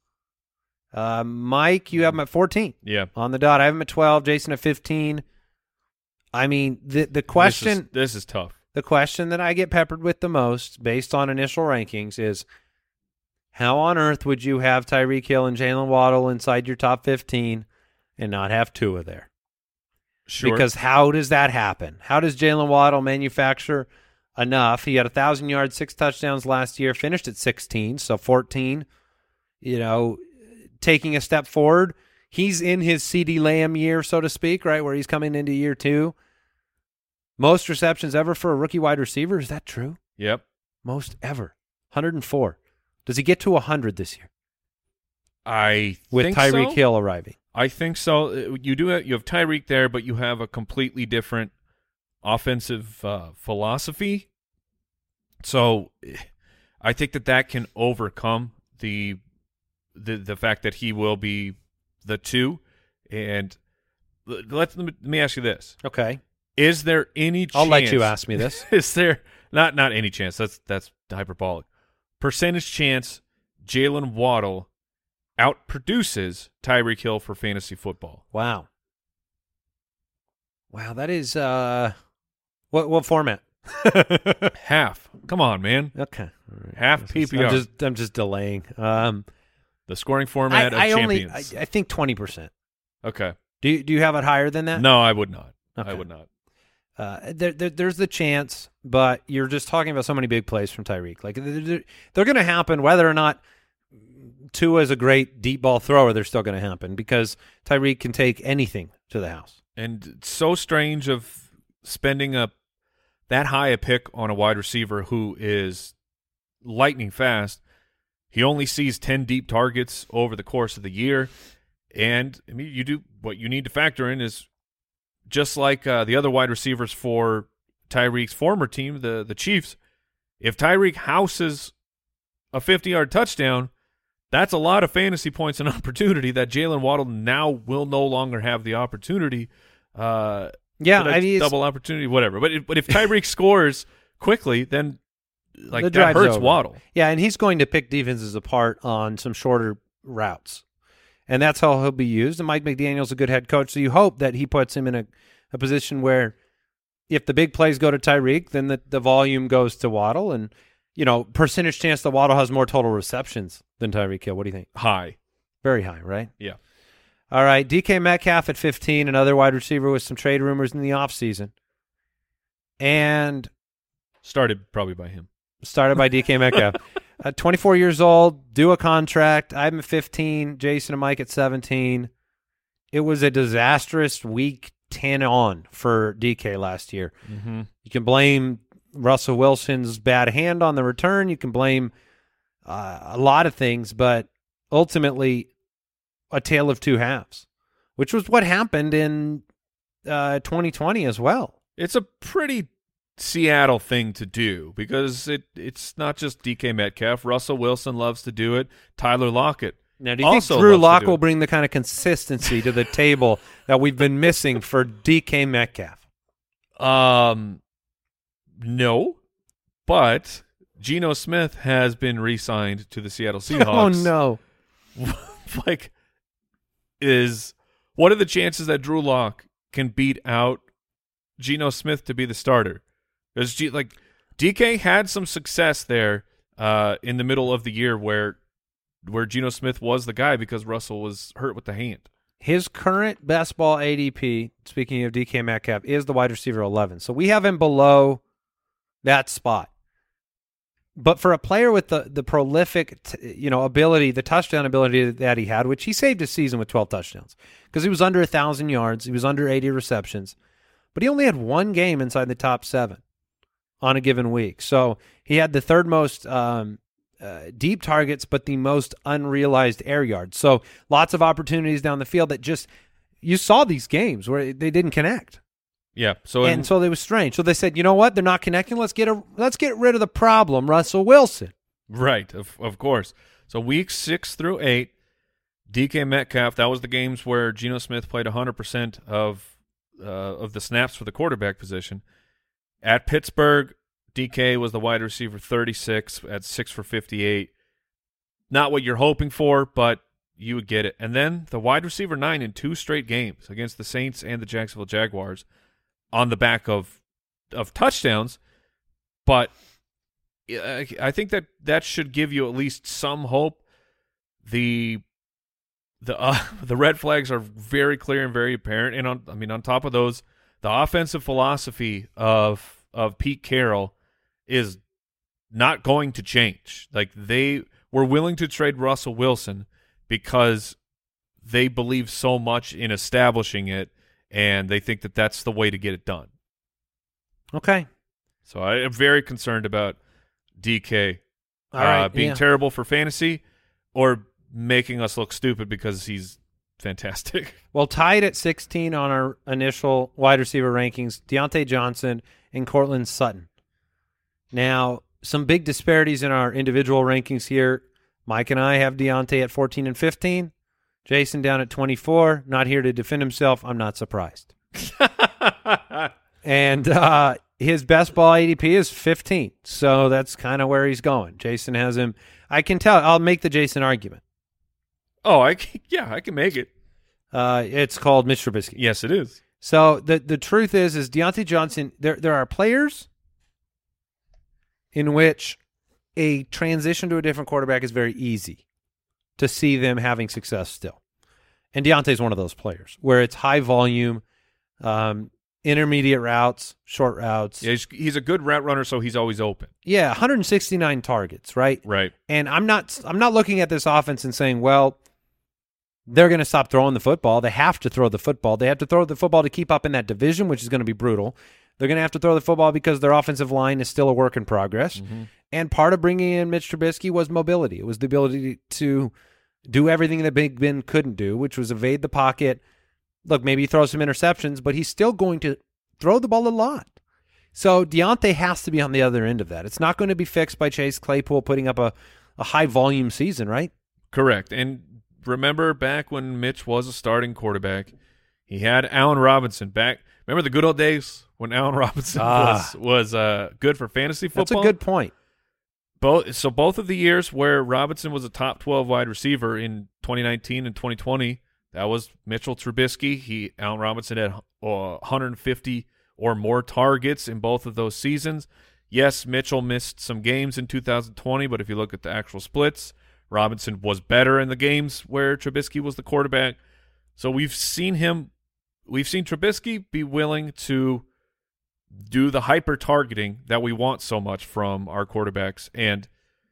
Uh, Mike, you have him at fourteen. Yeah. On the dot. I have him at twelve. Jason at fifteen. I mean, the the question... This is, this is tough. The question that I get peppered with the most, based on initial rankings, is how on earth would you have Tyreek Hill and Jalen Waddle inside your top fifteen and not have Tua there? Sure. Because how does that happen? How does Jalen Waddle manufacture enough? He had one thousand yards, six touchdowns last year, finished at sixteen, so fourteen, you know, taking a step forward. He's in his CeeDee Lamb year, so to speak, right, where he's coming into year two. Most receptions ever for a rookie wide receiver. Is that true? Yep. Most ever. one hundred four. Does he get to one hundred this year? I With think Tyreek so. Hill arriving. I think so. You do have, you have Tyreek there, but you have a completely different offensive uh, philosophy. So I think that that can overcome the the the fact that he will be the two. And let, let me ask you this. Okay. Is there any chance? I'll let you ask me this. Is there not not any chance? That's that's hyperbolic. Percentage chance Jalen Waddle outproduces Tyreek Hill for fantasy football. Wow. Wow, that is uh what what format? Half. Come on, man. Okay. All right. Half P P R. I'm just I'm just delaying. Um the scoring format I, I of only champions. I, I think twenty percent. Okay. Do you do you have it higher than that? No, I would not. Okay. I would not. Uh, there, there, there's the chance, but you're just talking about so many big plays from Tyreek. Like they're, they're, they're going to happen whether or not Tua is a great deep ball thrower. They're still going to happen because Tyreek can take anything to the house. And it's so strange of spending a that high a pick on a wide receiver who is lightning fast. He only sees ten deep targets over the course of the year, and I mean, you do what you need to factor in is. Just like uh, the other wide receivers for Tyreek's former team, the the Chiefs, if Tyreek houses a fifty-yard touchdown, that's a lot of fantasy points and opportunity that Jalen Waddle now will no longer have the opportunity. Uh, yeah, I mean, double opportunity, whatever. But if, but if Tyreek scores quickly, then like the that drive's hurts over. Waddle. Yeah, and he's going to pick defenses apart on some shorter routes. And that's how he'll be used. And Mike McDaniel's a good head coach, so you hope that he puts him in a, a position where if the big plays go to Tyreek, then the, the volume goes to Waddle. And, you know, percentage chance that Waddle has more total receptions than Tyreek Hill. What do you think? High. Very high, right? Yeah. All right, D K Metcalf at fifteen, another wide receiver with some trade rumors in the offseason. And started probably by him. Started by D K Metcalf. Uh, twenty-four years old, due a contract. I'm at fifteen, Jason and Mike at seventeen. It was a disastrous week ten on for D K last year. Mm-hmm. You can blame Russell Wilson's bad hand on the return. You can blame uh, a lot of things, but ultimately a tale of two halves, which was what happened in uh, twenty twenty as well. It's a pretty Seattle thing to do because it it's not just D K Metcalf. Russell Wilson loves to do it. Tyler Lockett. Now, do you also think Drew loves to Lock do will it. bring the kind of consistency to the table that we've been missing for D K Metcalf? Um, no, but Geno Smith has been re-signed to the Seattle Seahawks. Oh no! Like, is what are the chances that Drew Lock can beat out Geno Smith to be the starter? Because like D K had some success there uh, in the middle of the year where where Geno Smith was the guy because Russell was hurt with the hand. His current best ball A D P, speaking of D K Metcalf, is the wide receiver eleven. So we have him below that spot. But for a player with the the prolific, t- you know, ability, the touchdown ability that he had, which he saved his season with twelve touchdowns because he was under one thousand yards, he was under eighty receptions, but he only had one game inside the top seven on a given week. So he had the third most um, uh, deep targets, but the most unrealized air yards. So lots of opportunities down the field that just, you saw these games where they didn't connect. Yeah. So and in, so they was strange. So they said, you know what? They're not connecting. Let's get a let's get rid of the problem, Russell Wilson. Right, of of course. So week six through eight, D K Metcalf, that was the games where Geno Smith played one hundred percent of uh, of the snaps for the quarterback position. At Pittsburgh, D K was the wide receiver thirty-six at six for fifty-eight. Not what you're hoping for, but you would get it. And then the wide receiver nine in two straight games against the Saints and the Jacksonville Jaguars on the back of of touchdowns. But I think that that should give you at least some hope. The the uh, the red flags are very clear and very apparent. And on, I mean, on top of those, the offensive philosophy of of Pete Carroll is not going to change. Like, they were willing to trade Russell Wilson because they believe so much in establishing it, and they think that that's the way to get it done. Okay. So I am very concerned about D K All right, uh, being yeah. terrible for fantasy or making us look stupid because he's fantastic. Well, tied at sixteen on our initial wide receiver rankings, Deontay Johnson and Cortland Sutton. Now, some big disparities in our individual rankings here. Mike and I have Deontay at fourteen and fifteen. Jason down at twenty-four. Not here to defend himself. I'm not surprised. And uh, his best ball A D P is fifteen. So that's kind of where he's going. Jason has him. I can tell. I'll make the Jason argument. Oh, I can, yeah, I can make it. Uh, it's called Mitch Trubisky. Yes, it is. So the the truth is, is Deontay Johnson, there there are players in which a transition to a different quarterback is very easy to see them having success still. And Deontay's one of those players where it's high volume, um, intermediate routes, short routes. Yeah, he's, he's a good route runner, so he's always open. Yeah, one hundred sixty-nine targets, right? Right. And I'm not I'm not looking at this offense and saying, well, they're going to stop throwing the football. They have to throw the football. They have to throw the football to keep up in that division, which is going to be brutal. They're going to have to throw the football because their offensive line is still a work in progress. Mm-hmm. And part of bringing in Mitch Trubisky was mobility. It was the ability to do everything that Big Ben couldn't do, which was evade the pocket. Look, maybe he throws some interceptions, but he's still going to throw the ball a lot. So Deontay has to be on the other end of that. It's not going to be fixed by Chase Claypool putting up a, a high-volume season, right? Correct. And remember back when Mitch was a starting quarterback, he had Allen Robinson back. Remember the good old days when Allen Robinson ah. was was uh, good for fantasy football? That's a good point. Both so both of the years where Robinson was a top twelve wide receiver in twenty nineteen and twenty twenty, that was Mitchell Trubisky. He Allen Robinson had uh, one hundred fifty or more targets in both of those seasons. Yes, Mitchell missed some games in two thousand twenty, but if you look at the actual splits, Robinson was better in the games where Trubisky was the quarterback. So we've seen him, we've seen Trubisky be willing to do the hyper targeting that we want so much from our quarterbacks, and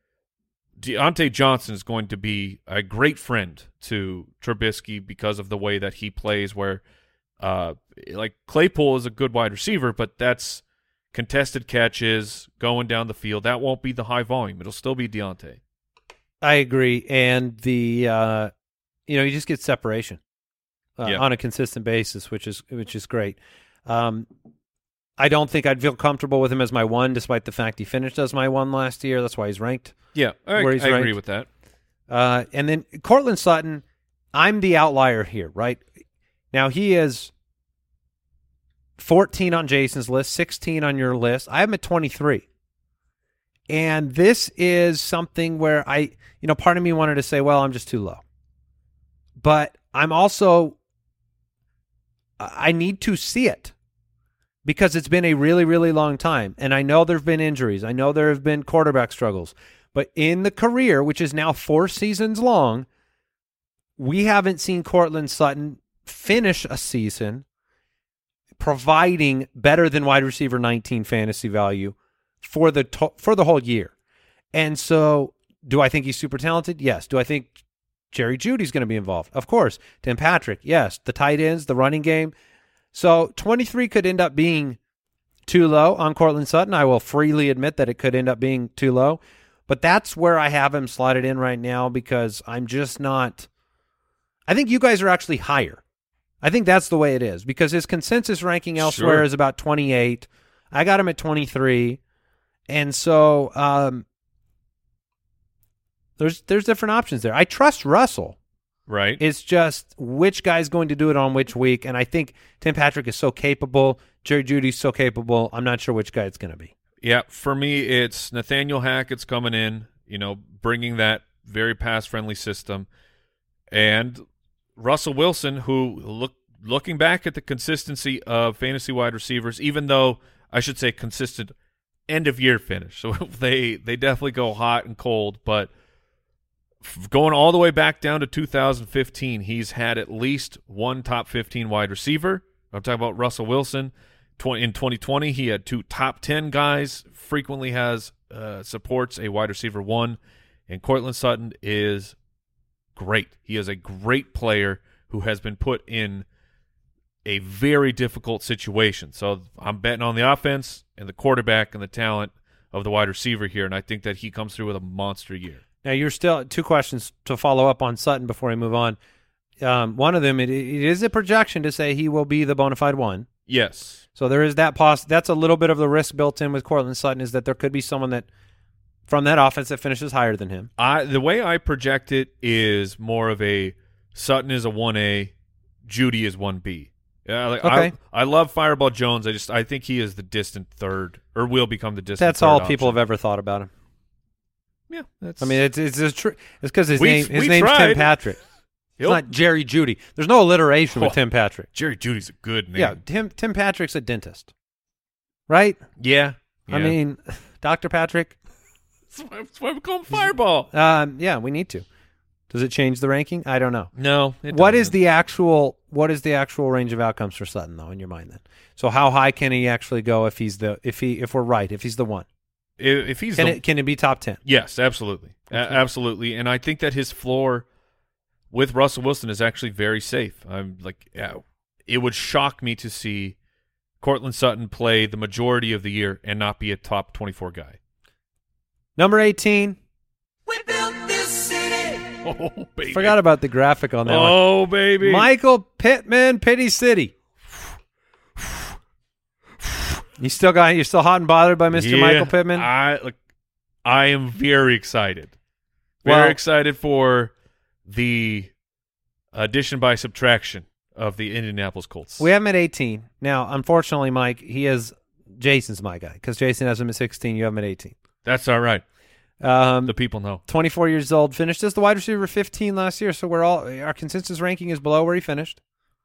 Deontay Johnson is going to be a great friend to Trubisky because of the way that he plays, where uh, like Claypool is a good wide receiver, but that's contested catches, going down the field. That won't be the high volume. It'll still be Deontay. I agree, and the uh, you know, you just get separation uh, yeah. on a consistent basis, which is which is great. Um, I don't think I'd feel comfortable with him as my one, despite the fact he finished as my one last year. That's why he's ranked. Yeah, I, where he's I ranked. agree with that. Uh, and then Cortland Sutton, I'm the outlier here, right? Now he is fourteen on Jason's list, sixteen on your list. I have him at twenty-three. And this is something where I, you know, part of me wanted to say, well, I'm just too low. But I'm also, I need to see it. because it's been a really, really long time. And I know there have been injuries. I know there have been quarterback struggles. But in the career, which is now four seasons long, we haven't seen Courtland Sutton finish a season providing better than wide receiver nineteen fantasy value for the to- for the whole year. And so do I think he's super talented? Yes. Do I think Jerry Jeudy's going to be involved? Of course. Tim Patrick? Yes. The tight ends, the running game. So twenty-three could end up being too low on Courtland Sutton. I will freely admit that it could end up being too low. But that's where I have him slotted in right now because I'm just not – I think you guys are actually higher. I think that's the way it is because his consensus ranking elsewhere Sure. is about twenty-eight. I got him at twenty-three. And so um, there's there's different options there. I trust Russell. Right. It's just which guy's going to do it on which week. And I think Tim Patrick is so capable. Jerry Jeudy's so capable. I'm not sure which guy it's going to be. Yeah, for me, it's Nathaniel Hackett's coming in, you know, bringing that very pass-friendly system. And Russell Wilson, who, look, looking back at the consistency of fantasy wide receivers, even though I should say consistent end-of-year finish. So they, they definitely go hot and cold, but going all the way back down to two thousand fifteen, he's had at least one top fifteen wide receiver. I'm talking about Russell Wilson. In twenty twenty, he had two top ten guys, frequently has uh, supports a wide receiver one, and Courtland Sutton is great. He is a great player who has been put in a very difficult situation. So I'm betting on the offense and the quarterback and the talent of the wide receiver here, and I think that he comes through with a monster year. Now, you're still two questions to follow up on Sutton before we move on. Um, one of them, it, it is a projection to say he will be the bona fide one. Yes. So there is that poss- That's a little bit of the risk built in with Courtland Sutton is that there could be someone that from that offense that finishes higher than him. I the way I project it is more of a Sutton is a one A, Jeudy is one B. Yeah, like Okay. I, I love Fireball Jones. I just I think he is the distant third or will become the distant. That's third all option. people have ever thought about him. Yeah, that's. I mean, it's it's a tr- it's because his We- name his we name's tried. Tim Patrick. It's He'll- not Jerry Jeudy. There's no alliteration with Oh, Tim Patrick. Jerry Judy's a good name. Yeah, Tim Tim Patrick's a dentist, right? yeah. I yeah. mean, Doctor Patrick. that's why, that's why we call him Fireball. Um, yeah, we need to. Does it change the ranking? I don't know. No. It What is doesn't. the actual what is the actual range of outcomes for Sutton though in your mind then? So how high can he actually go if he's the if he if we're right if he's the one? if, if he's Can the, it can it be top ten? Yes, absolutely, A- absolutely, and I think that his floor with Russell Wilson is actually very safe. I'm like, yeah, it would shock me to see Courtland Sutton play the majority of the year and not be a top twenty-four guy. Number eighteen. Oh baby, Forgot about the graphic on that one. Oh baby, Michael Pittman, Pity City. You still got you're still hot and bothered by Mister Yeah, Michael Pittman? I like, I am very excited. Very Well- excited for the addition by subtraction of the Indianapolis Colts. We have him at eighteen. Now, unfortunately, Mike, he is Jason's my guy because Jason has him at sixteen. You have him at eighteen. That's all right. Um, The people know. twenty-four years old, finished as the wide receiver fifteen last year. So we're all our consensus ranking is below where he finished.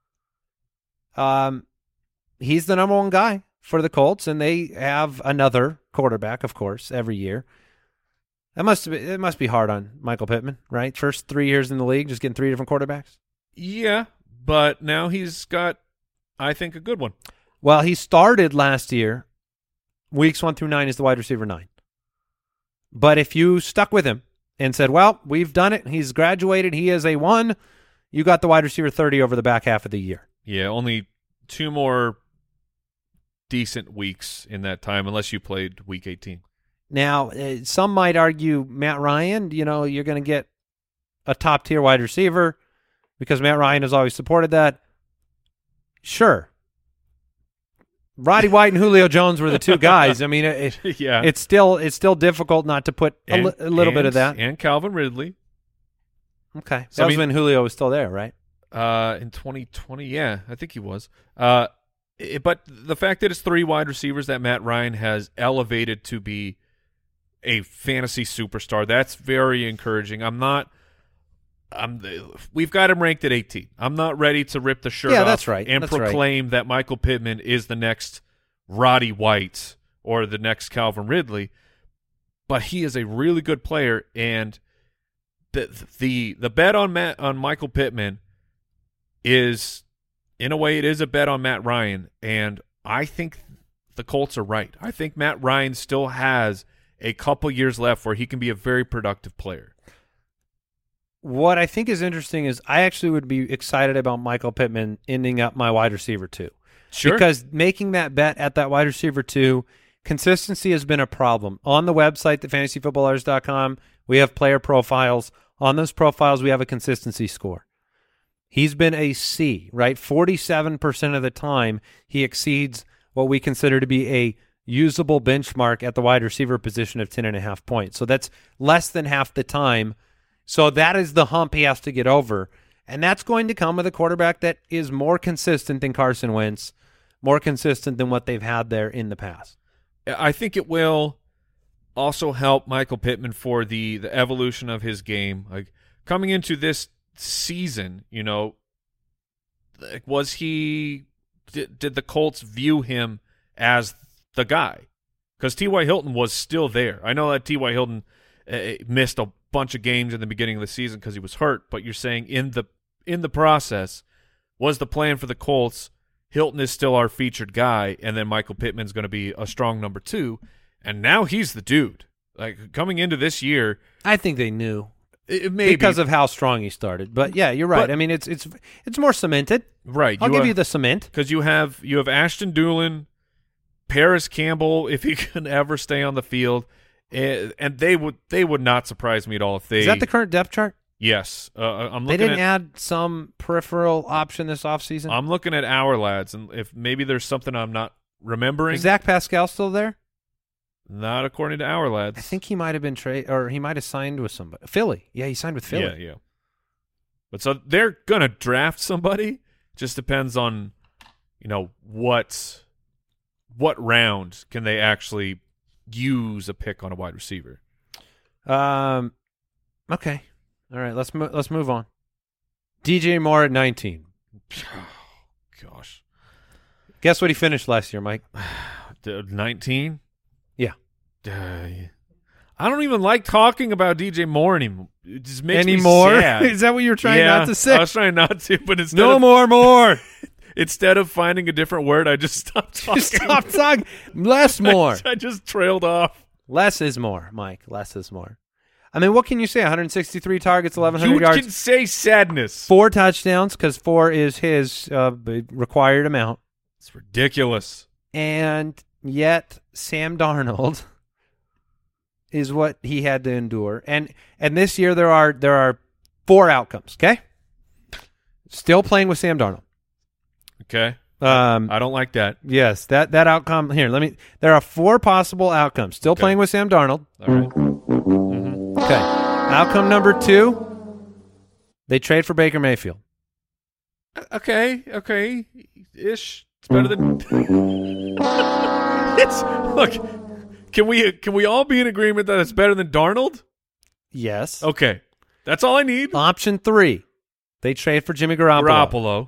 Um, he's the number one guy for the Colts, and they have another quarterback, of course, every year. That must be it must be hard on Michael Pittman, right? First three years in the league, just getting three different quarterbacks. Yeah, but now he's got, I think, a good one. Well, he started last year, weeks one through nine as the wide receiver nine. But if you stuck with him and said, well, we've done it, he's graduated, he is a one, you got the wide receiver thirty over the back half of the year. Yeah, only two more decent weeks in that time, unless you played week eighteen. Now, uh, some might argue Matt Ryan, you know, you're going to get a top-tier wide receiver because Matt Ryan has always supported that. Sure. Roddy White and Julio Jones were the two guys. I mean, it, it, Yeah. it's still it's still difficult not to put a, And- li- a little bit and- of that. And Calvin Ridley. Okay. So, that I was mean- when Julio was still there, right? Uh, in twenty twenty, yeah, I think he was. Uh, it, but the fact that it's three wide receivers that Matt Ryan has elevated to be a fantasy superstar, that's very encouraging. I'm not. I'm. We've got him ranked at eighteen. I'm not ready to rip the shirt Yeah, off that's right. and That's right. proclaim that Michael Pittman is the next Roddy White or the next Calvin Ridley, but he is a really good player, and the the the bet on Matt on Michael Pittman is, in a way, it is a bet on Matt Ryan, and I think the Colts are right. I think Matt Ryan still has a couple years left where he can be a very productive player. What I think is interesting is I actually would be excited about Michael Pittman ending up my wide receiver two. Sure. Because making that bet at that wide receiver two, consistency has been a problem. On the website, the fantasy footballers dot com, we have player profiles. On those profiles, we have a consistency score. He's been a C, right? forty-seven percent of the time, he exceeds what we consider to be a usable benchmark at the wide receiver position of ten and a half points. So that's less than half the time. So that is the hump he has to get over. And that's going to come with a quarterback that is more consistent than Carson Wentz, more consistent than what they've had there in the past. I think it will also help Michael Pittman for the, the evolution of his game. Like coming into this season, you know, like was he did, did the Colts view him as the guy? Because T Y. Hilton was still there. I know that T Y. Hilton uh, missed a bunch of games in the beginning of the season because he was hurt, but you're saying in the in the process, was the plan for the Colts, Hilton is still our featured guy, and then Michael Pittman's going to be a strong number two, and now he's the dude. Like coming into this year, I think they knew it, it may because be. of how strong he started. But yeah, you're right. But, I mean, it's it's it's more cemented. Right. I'll you give have, you the cement because you have you have Ashton Doolin, Paris Campbell, if he can ever stay on the field, and, and they would they would not surprise me at all if they. Is that the current depth chart? Yes, uh, I'm. They looking didn't at, add some peripheral option this offseason? I'm looking at our lads, and if maybe there's something I'm not remembering. Is Zach Pascal still there? Not according to our lads. I think he might have been trade, or he might have signed with somebody. Philly, yeah, he signed with Philly. Yeah, yeah. But so they're gonna draft somebody. Just depends on, you know, what what round can they actually use a pick on a wide receiver. Um. Okay. All right, let's mo- let's move on. D J Moore at nineteen. Oh, gosh. Guess what he finished last year, Mike? nineteen? Yeah. Uh, I don't even like talking about D J Moore anymore. It just makes anymore? me sad. Is that what you're trying yeah, not to say? I was trying not to, but instead no of, more, more. Instead of finding a different word, I just stopped talking. Just stop talking. Less more. I just trailed off. Less is more, Mike. Less is more. I mean, what can you say? one hundred sixty-three targets, eleven hundred you yards. You can say sadness. Four touchdowns, because four is his uh, required amount. It's ridiculous. And yet, Sam Darnold is what he had to endure. And and this year there are there are four outcomes. Okay, still playing with Sam Darnold. Okay, um, I don't like that. Yes, that that outcome here. Let me. There are four possible outcomes. Still okay. playing with Sam Darnold. All right. Mm-hmm. Okay. Outcome number two, they trade for Baker Mayfield. Okay, okay, ish. It's better than. it's look. Can we can we all be in agreement that it's better than Darnold? Yes. Okay, that's all I need. Option three, they trade for Jimmy Garoppolo.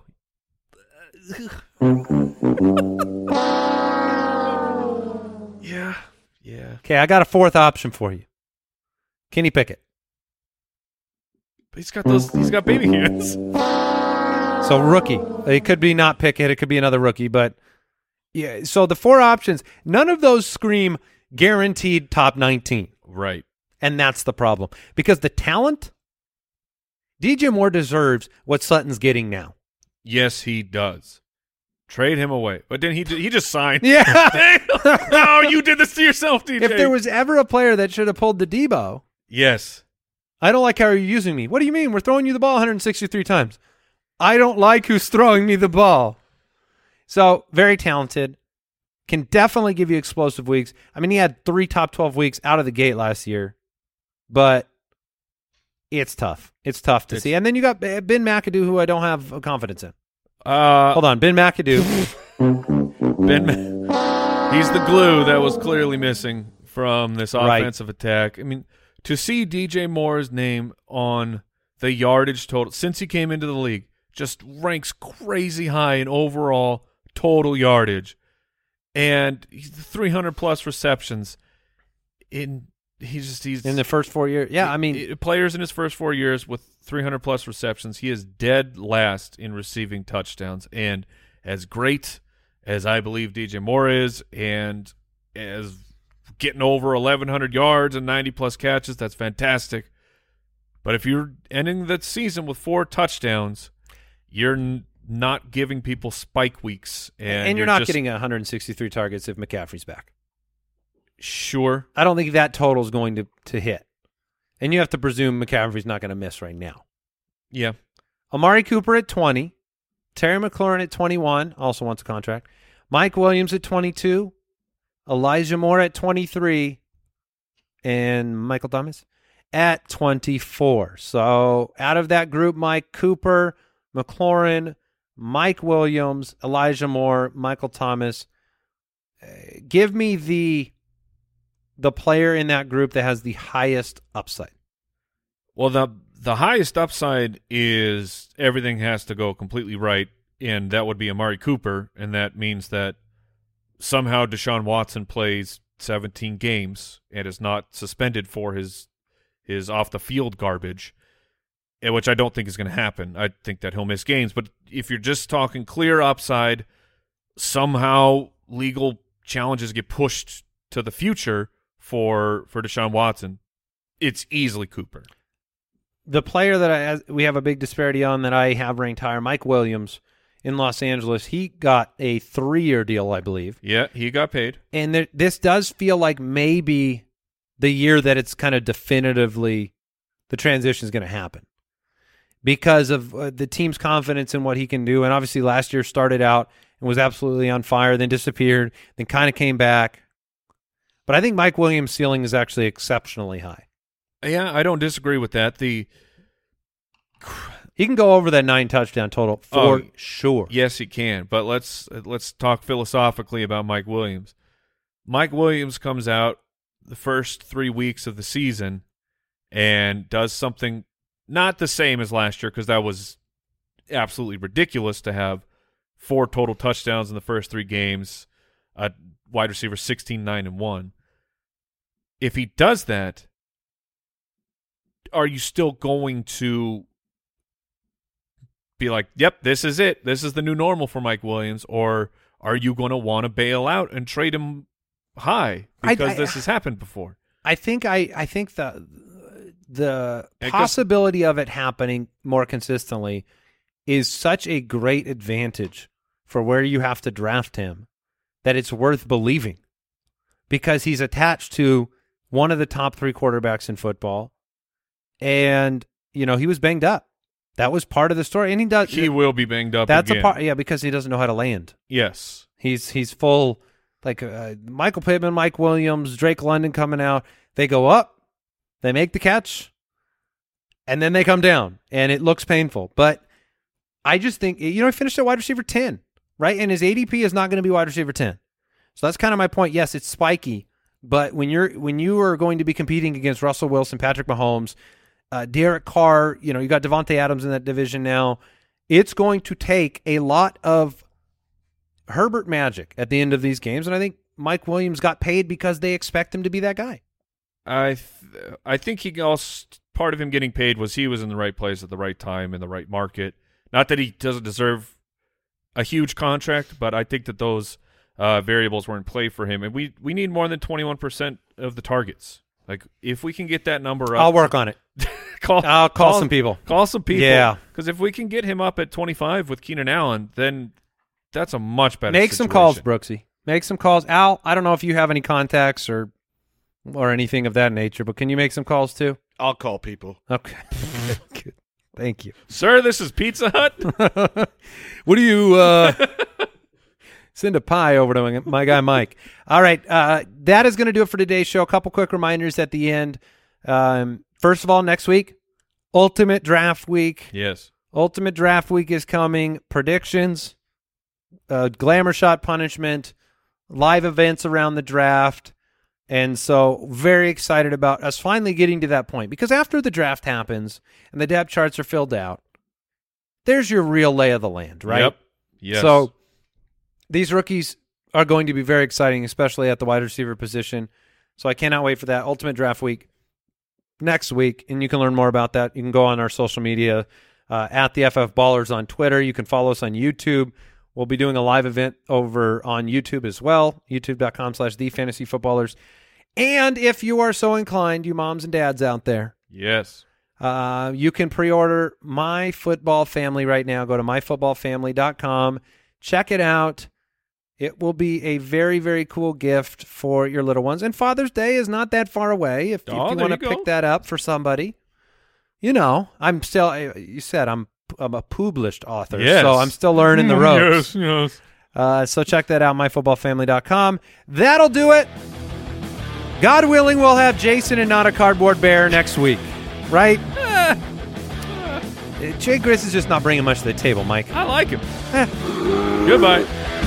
Garoppolo. yeah, yeah. Okay, I got a fourth option for you. Kenny Pickett. He's got those. He's got baby hands. So rookie. It could be not Pickett. It could be another rookie. But yeah. So the four options. None of those scream guaranteed top nineteen. Right. And that's the problem because the talent. D J Moore deserves what Sutton's getting now. Yes, he does. Trade him away. But then he he just signed. Yeah. No, you did this to yourself, D J. If there was ever a player that should have pulled the Debo. Yes. I don't like how you're using me. What do you mean? We're throwing you the ball one hundred sixty-three times. I don't like who's throwing me the ball. So, very talented. Can definitely give you explosive weeks. I mean, he had three top twelve weeks out of the gate last year. But it's tough. It's tough to it's, see. And then you got Ben McAdoo, who I don't have confidence in. Uh, Hold on. Ben McAdoo. Ben Ma- He's the glue that was clearly missing from this offensive right. attack. I mean, to see D J Moore's name on the yardage total since he came into the league just ranks crazy high in overall total yardage. and he's three hundred plus receptions in he's just he's in the first four years. Yeah, I mean, he, players in his first four years with three hundred plus receptions, he is dead last in receiving touchdowns. And as great as I believe D J Moore is, and as getting over eleven hundred yards and ninety plus catches, that's fantastic. But if you're ending the season with four touchdowns, you're n- not giving people spike weeks, and, and you're, you're not just, getting one hundred sixty-three targets if McCaffrey's back. Sure. I don't think that total is going to, to hit. And you have to presume McCaffrey's not going to miss right now. Yeah. Amari Cooper at twenty. Terry McLaurin at twenty-one, also wants a contract. Mike Williams at twenty-two. Elijah Moore at twenty-three. And Michael Thomas at twenty-four. So out of that group, Mike Cooper, McLaurin, Mike Williams, Elijah Moore, Michael Thomas. Uh, give me the the player in that group that has the highest upside. Well, the the highest upside is everything has to go completely right, and that would be Amari Cooper, and that means that somehow Deshaun Watson plays seventeen games and is not suspended for his his off-the-field garbage, which I don't think is going to happen. I think that he'll miss games. But if you're just talking clear upside, somehow legal challenges get pushed to the future for for Deshaun Watson, it's easily Cooper. The player that I, we have a big disparity on that I have ranked higher, Mike Williams in Los Angeles, he got a three-year deal, I believe. Yeah, he got paid. And there, this does feel like maybe the year that it's kind of definitively the transition is going to happen because of uh, the team's confidence in what he can do. And obviously last year started out and was absolutely on fire, then disappeared, then kind of came back. But I think Mike Williams' ceiling is actually exceptionally high. Yeah, I don't disagree with that. The He can go over that nine touchdown total for oh, sure. Yes, he can. But let's let's talk philosophically about Mike Williams. Mike Williams comes out the first three weeks of the season and does something not the same as last year, because that was absolutely ridiculous to have four total touchdowns in the first three games, a wide receiver sixteen, nine, and one. If he does that, are you still going to be like, yep, this is it, this is the new normal for Mike Williams, or are you going to want to bail out and trade him high because I, I, this has happened before? I think I, I think the the possibility of it happening more consistently is such a great advantage for where you have to draft him that it's worth believing, because he's attached to one of the top three quarterbacks in football, and you know he was banged up. That was part of the story, and he does. He will be banged up. That's again. a part, yeah, because he doesn't know how to land. Yes, he's he's full like uh, Michael Pittman, Mike Williams, Drake London coming out. They go up, they make the catch, and then they come down, and it looks painful. But I just think, you know, he finished at wide receiver ten, right? And his A D P is not going to be wide receiver ten. So that's kind of my point. Yes, it's spiky, but when you're when you are going to be competing against Russell Wilson, Patrick Mahomes, uh, Derek Carr, you know, you got Devontae Adams in that division now, it's going to take a lot of Herbert magic at the end of these games, and I think Mike Williams got paid because they expect him to be that guy. I th- I think he also, part of him getting paid was he was in the right place at the right time in the right market. Not that he doesn't deserve a huge contract, but I think that those uh, variables were in play for him. And we, we need more than twenty-one percent of the targets. Like, if we can get that number up. I'll work on it. call, I'll call, call some people. Call some people. Yeah. Because if we can get him up at twenty-five with Keenan Allen, then that's a much better Make situation. some calls, Brooksy. Make some calls. Al, I don't know if you have any contacts or or anything of that nature, but can you make some calls too? I'll call people. Okay. Good. Thank you. Sir, this is Pizza Hut. What do you uh, send a pie over to my guy Mike? All right. Uh, that is going to do it for today's show. A couple quick reminders at the end. Um, first of all, next week, Ultimate Draft Week. Yes. Ultimate Draft Week is coming. Predictions, uh, glamour shot punishment, live events around the draft. And so very excited about us finally getting to that point, because after the draft happens and the depth charts are filled out, there's your real lay of the land, right? Yep. Yes. So these rookies are going to be very exciting, especially at the wide receiver position. So I cannot wait for that. Ultimate Draft Week next week, and you can learn more about that. You can go on our social media uh, at the F F Ballers on Twitter. You can follow us on YouTube. We'll be doing a live event over on YouTube as well, youtube.com slash the fantasy footballers. And if you are so inclined, you moms and dads out there, yes, uh, you can pre-order My Football Family right now. Go to my football family dot com. Check it out. It will be a very, very cool gift for your little ones. And Father's Day is not that far away. If, Oh, if you there want to you pick go. that up for somebody, you know, I'm still, you said I'm I'm a published author, Yes. so I'm still learning the ropes. Yes, yes. Uh, so check that out, my football family dot com. That'll do it. God willing, we'll have Jason and Not a Cardboard Bear next week, right? Uh, Jay Gris is just not bringing much to the table, Mike. I like him. Goodbye.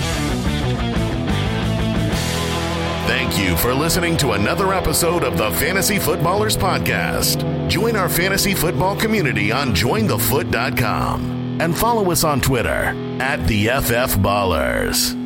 Thank you for listening to another episode of the Fantasy Footballers Podcast. Join our fantasy football community on join the foot dot com and follow us on Twitter at the F F Ballers.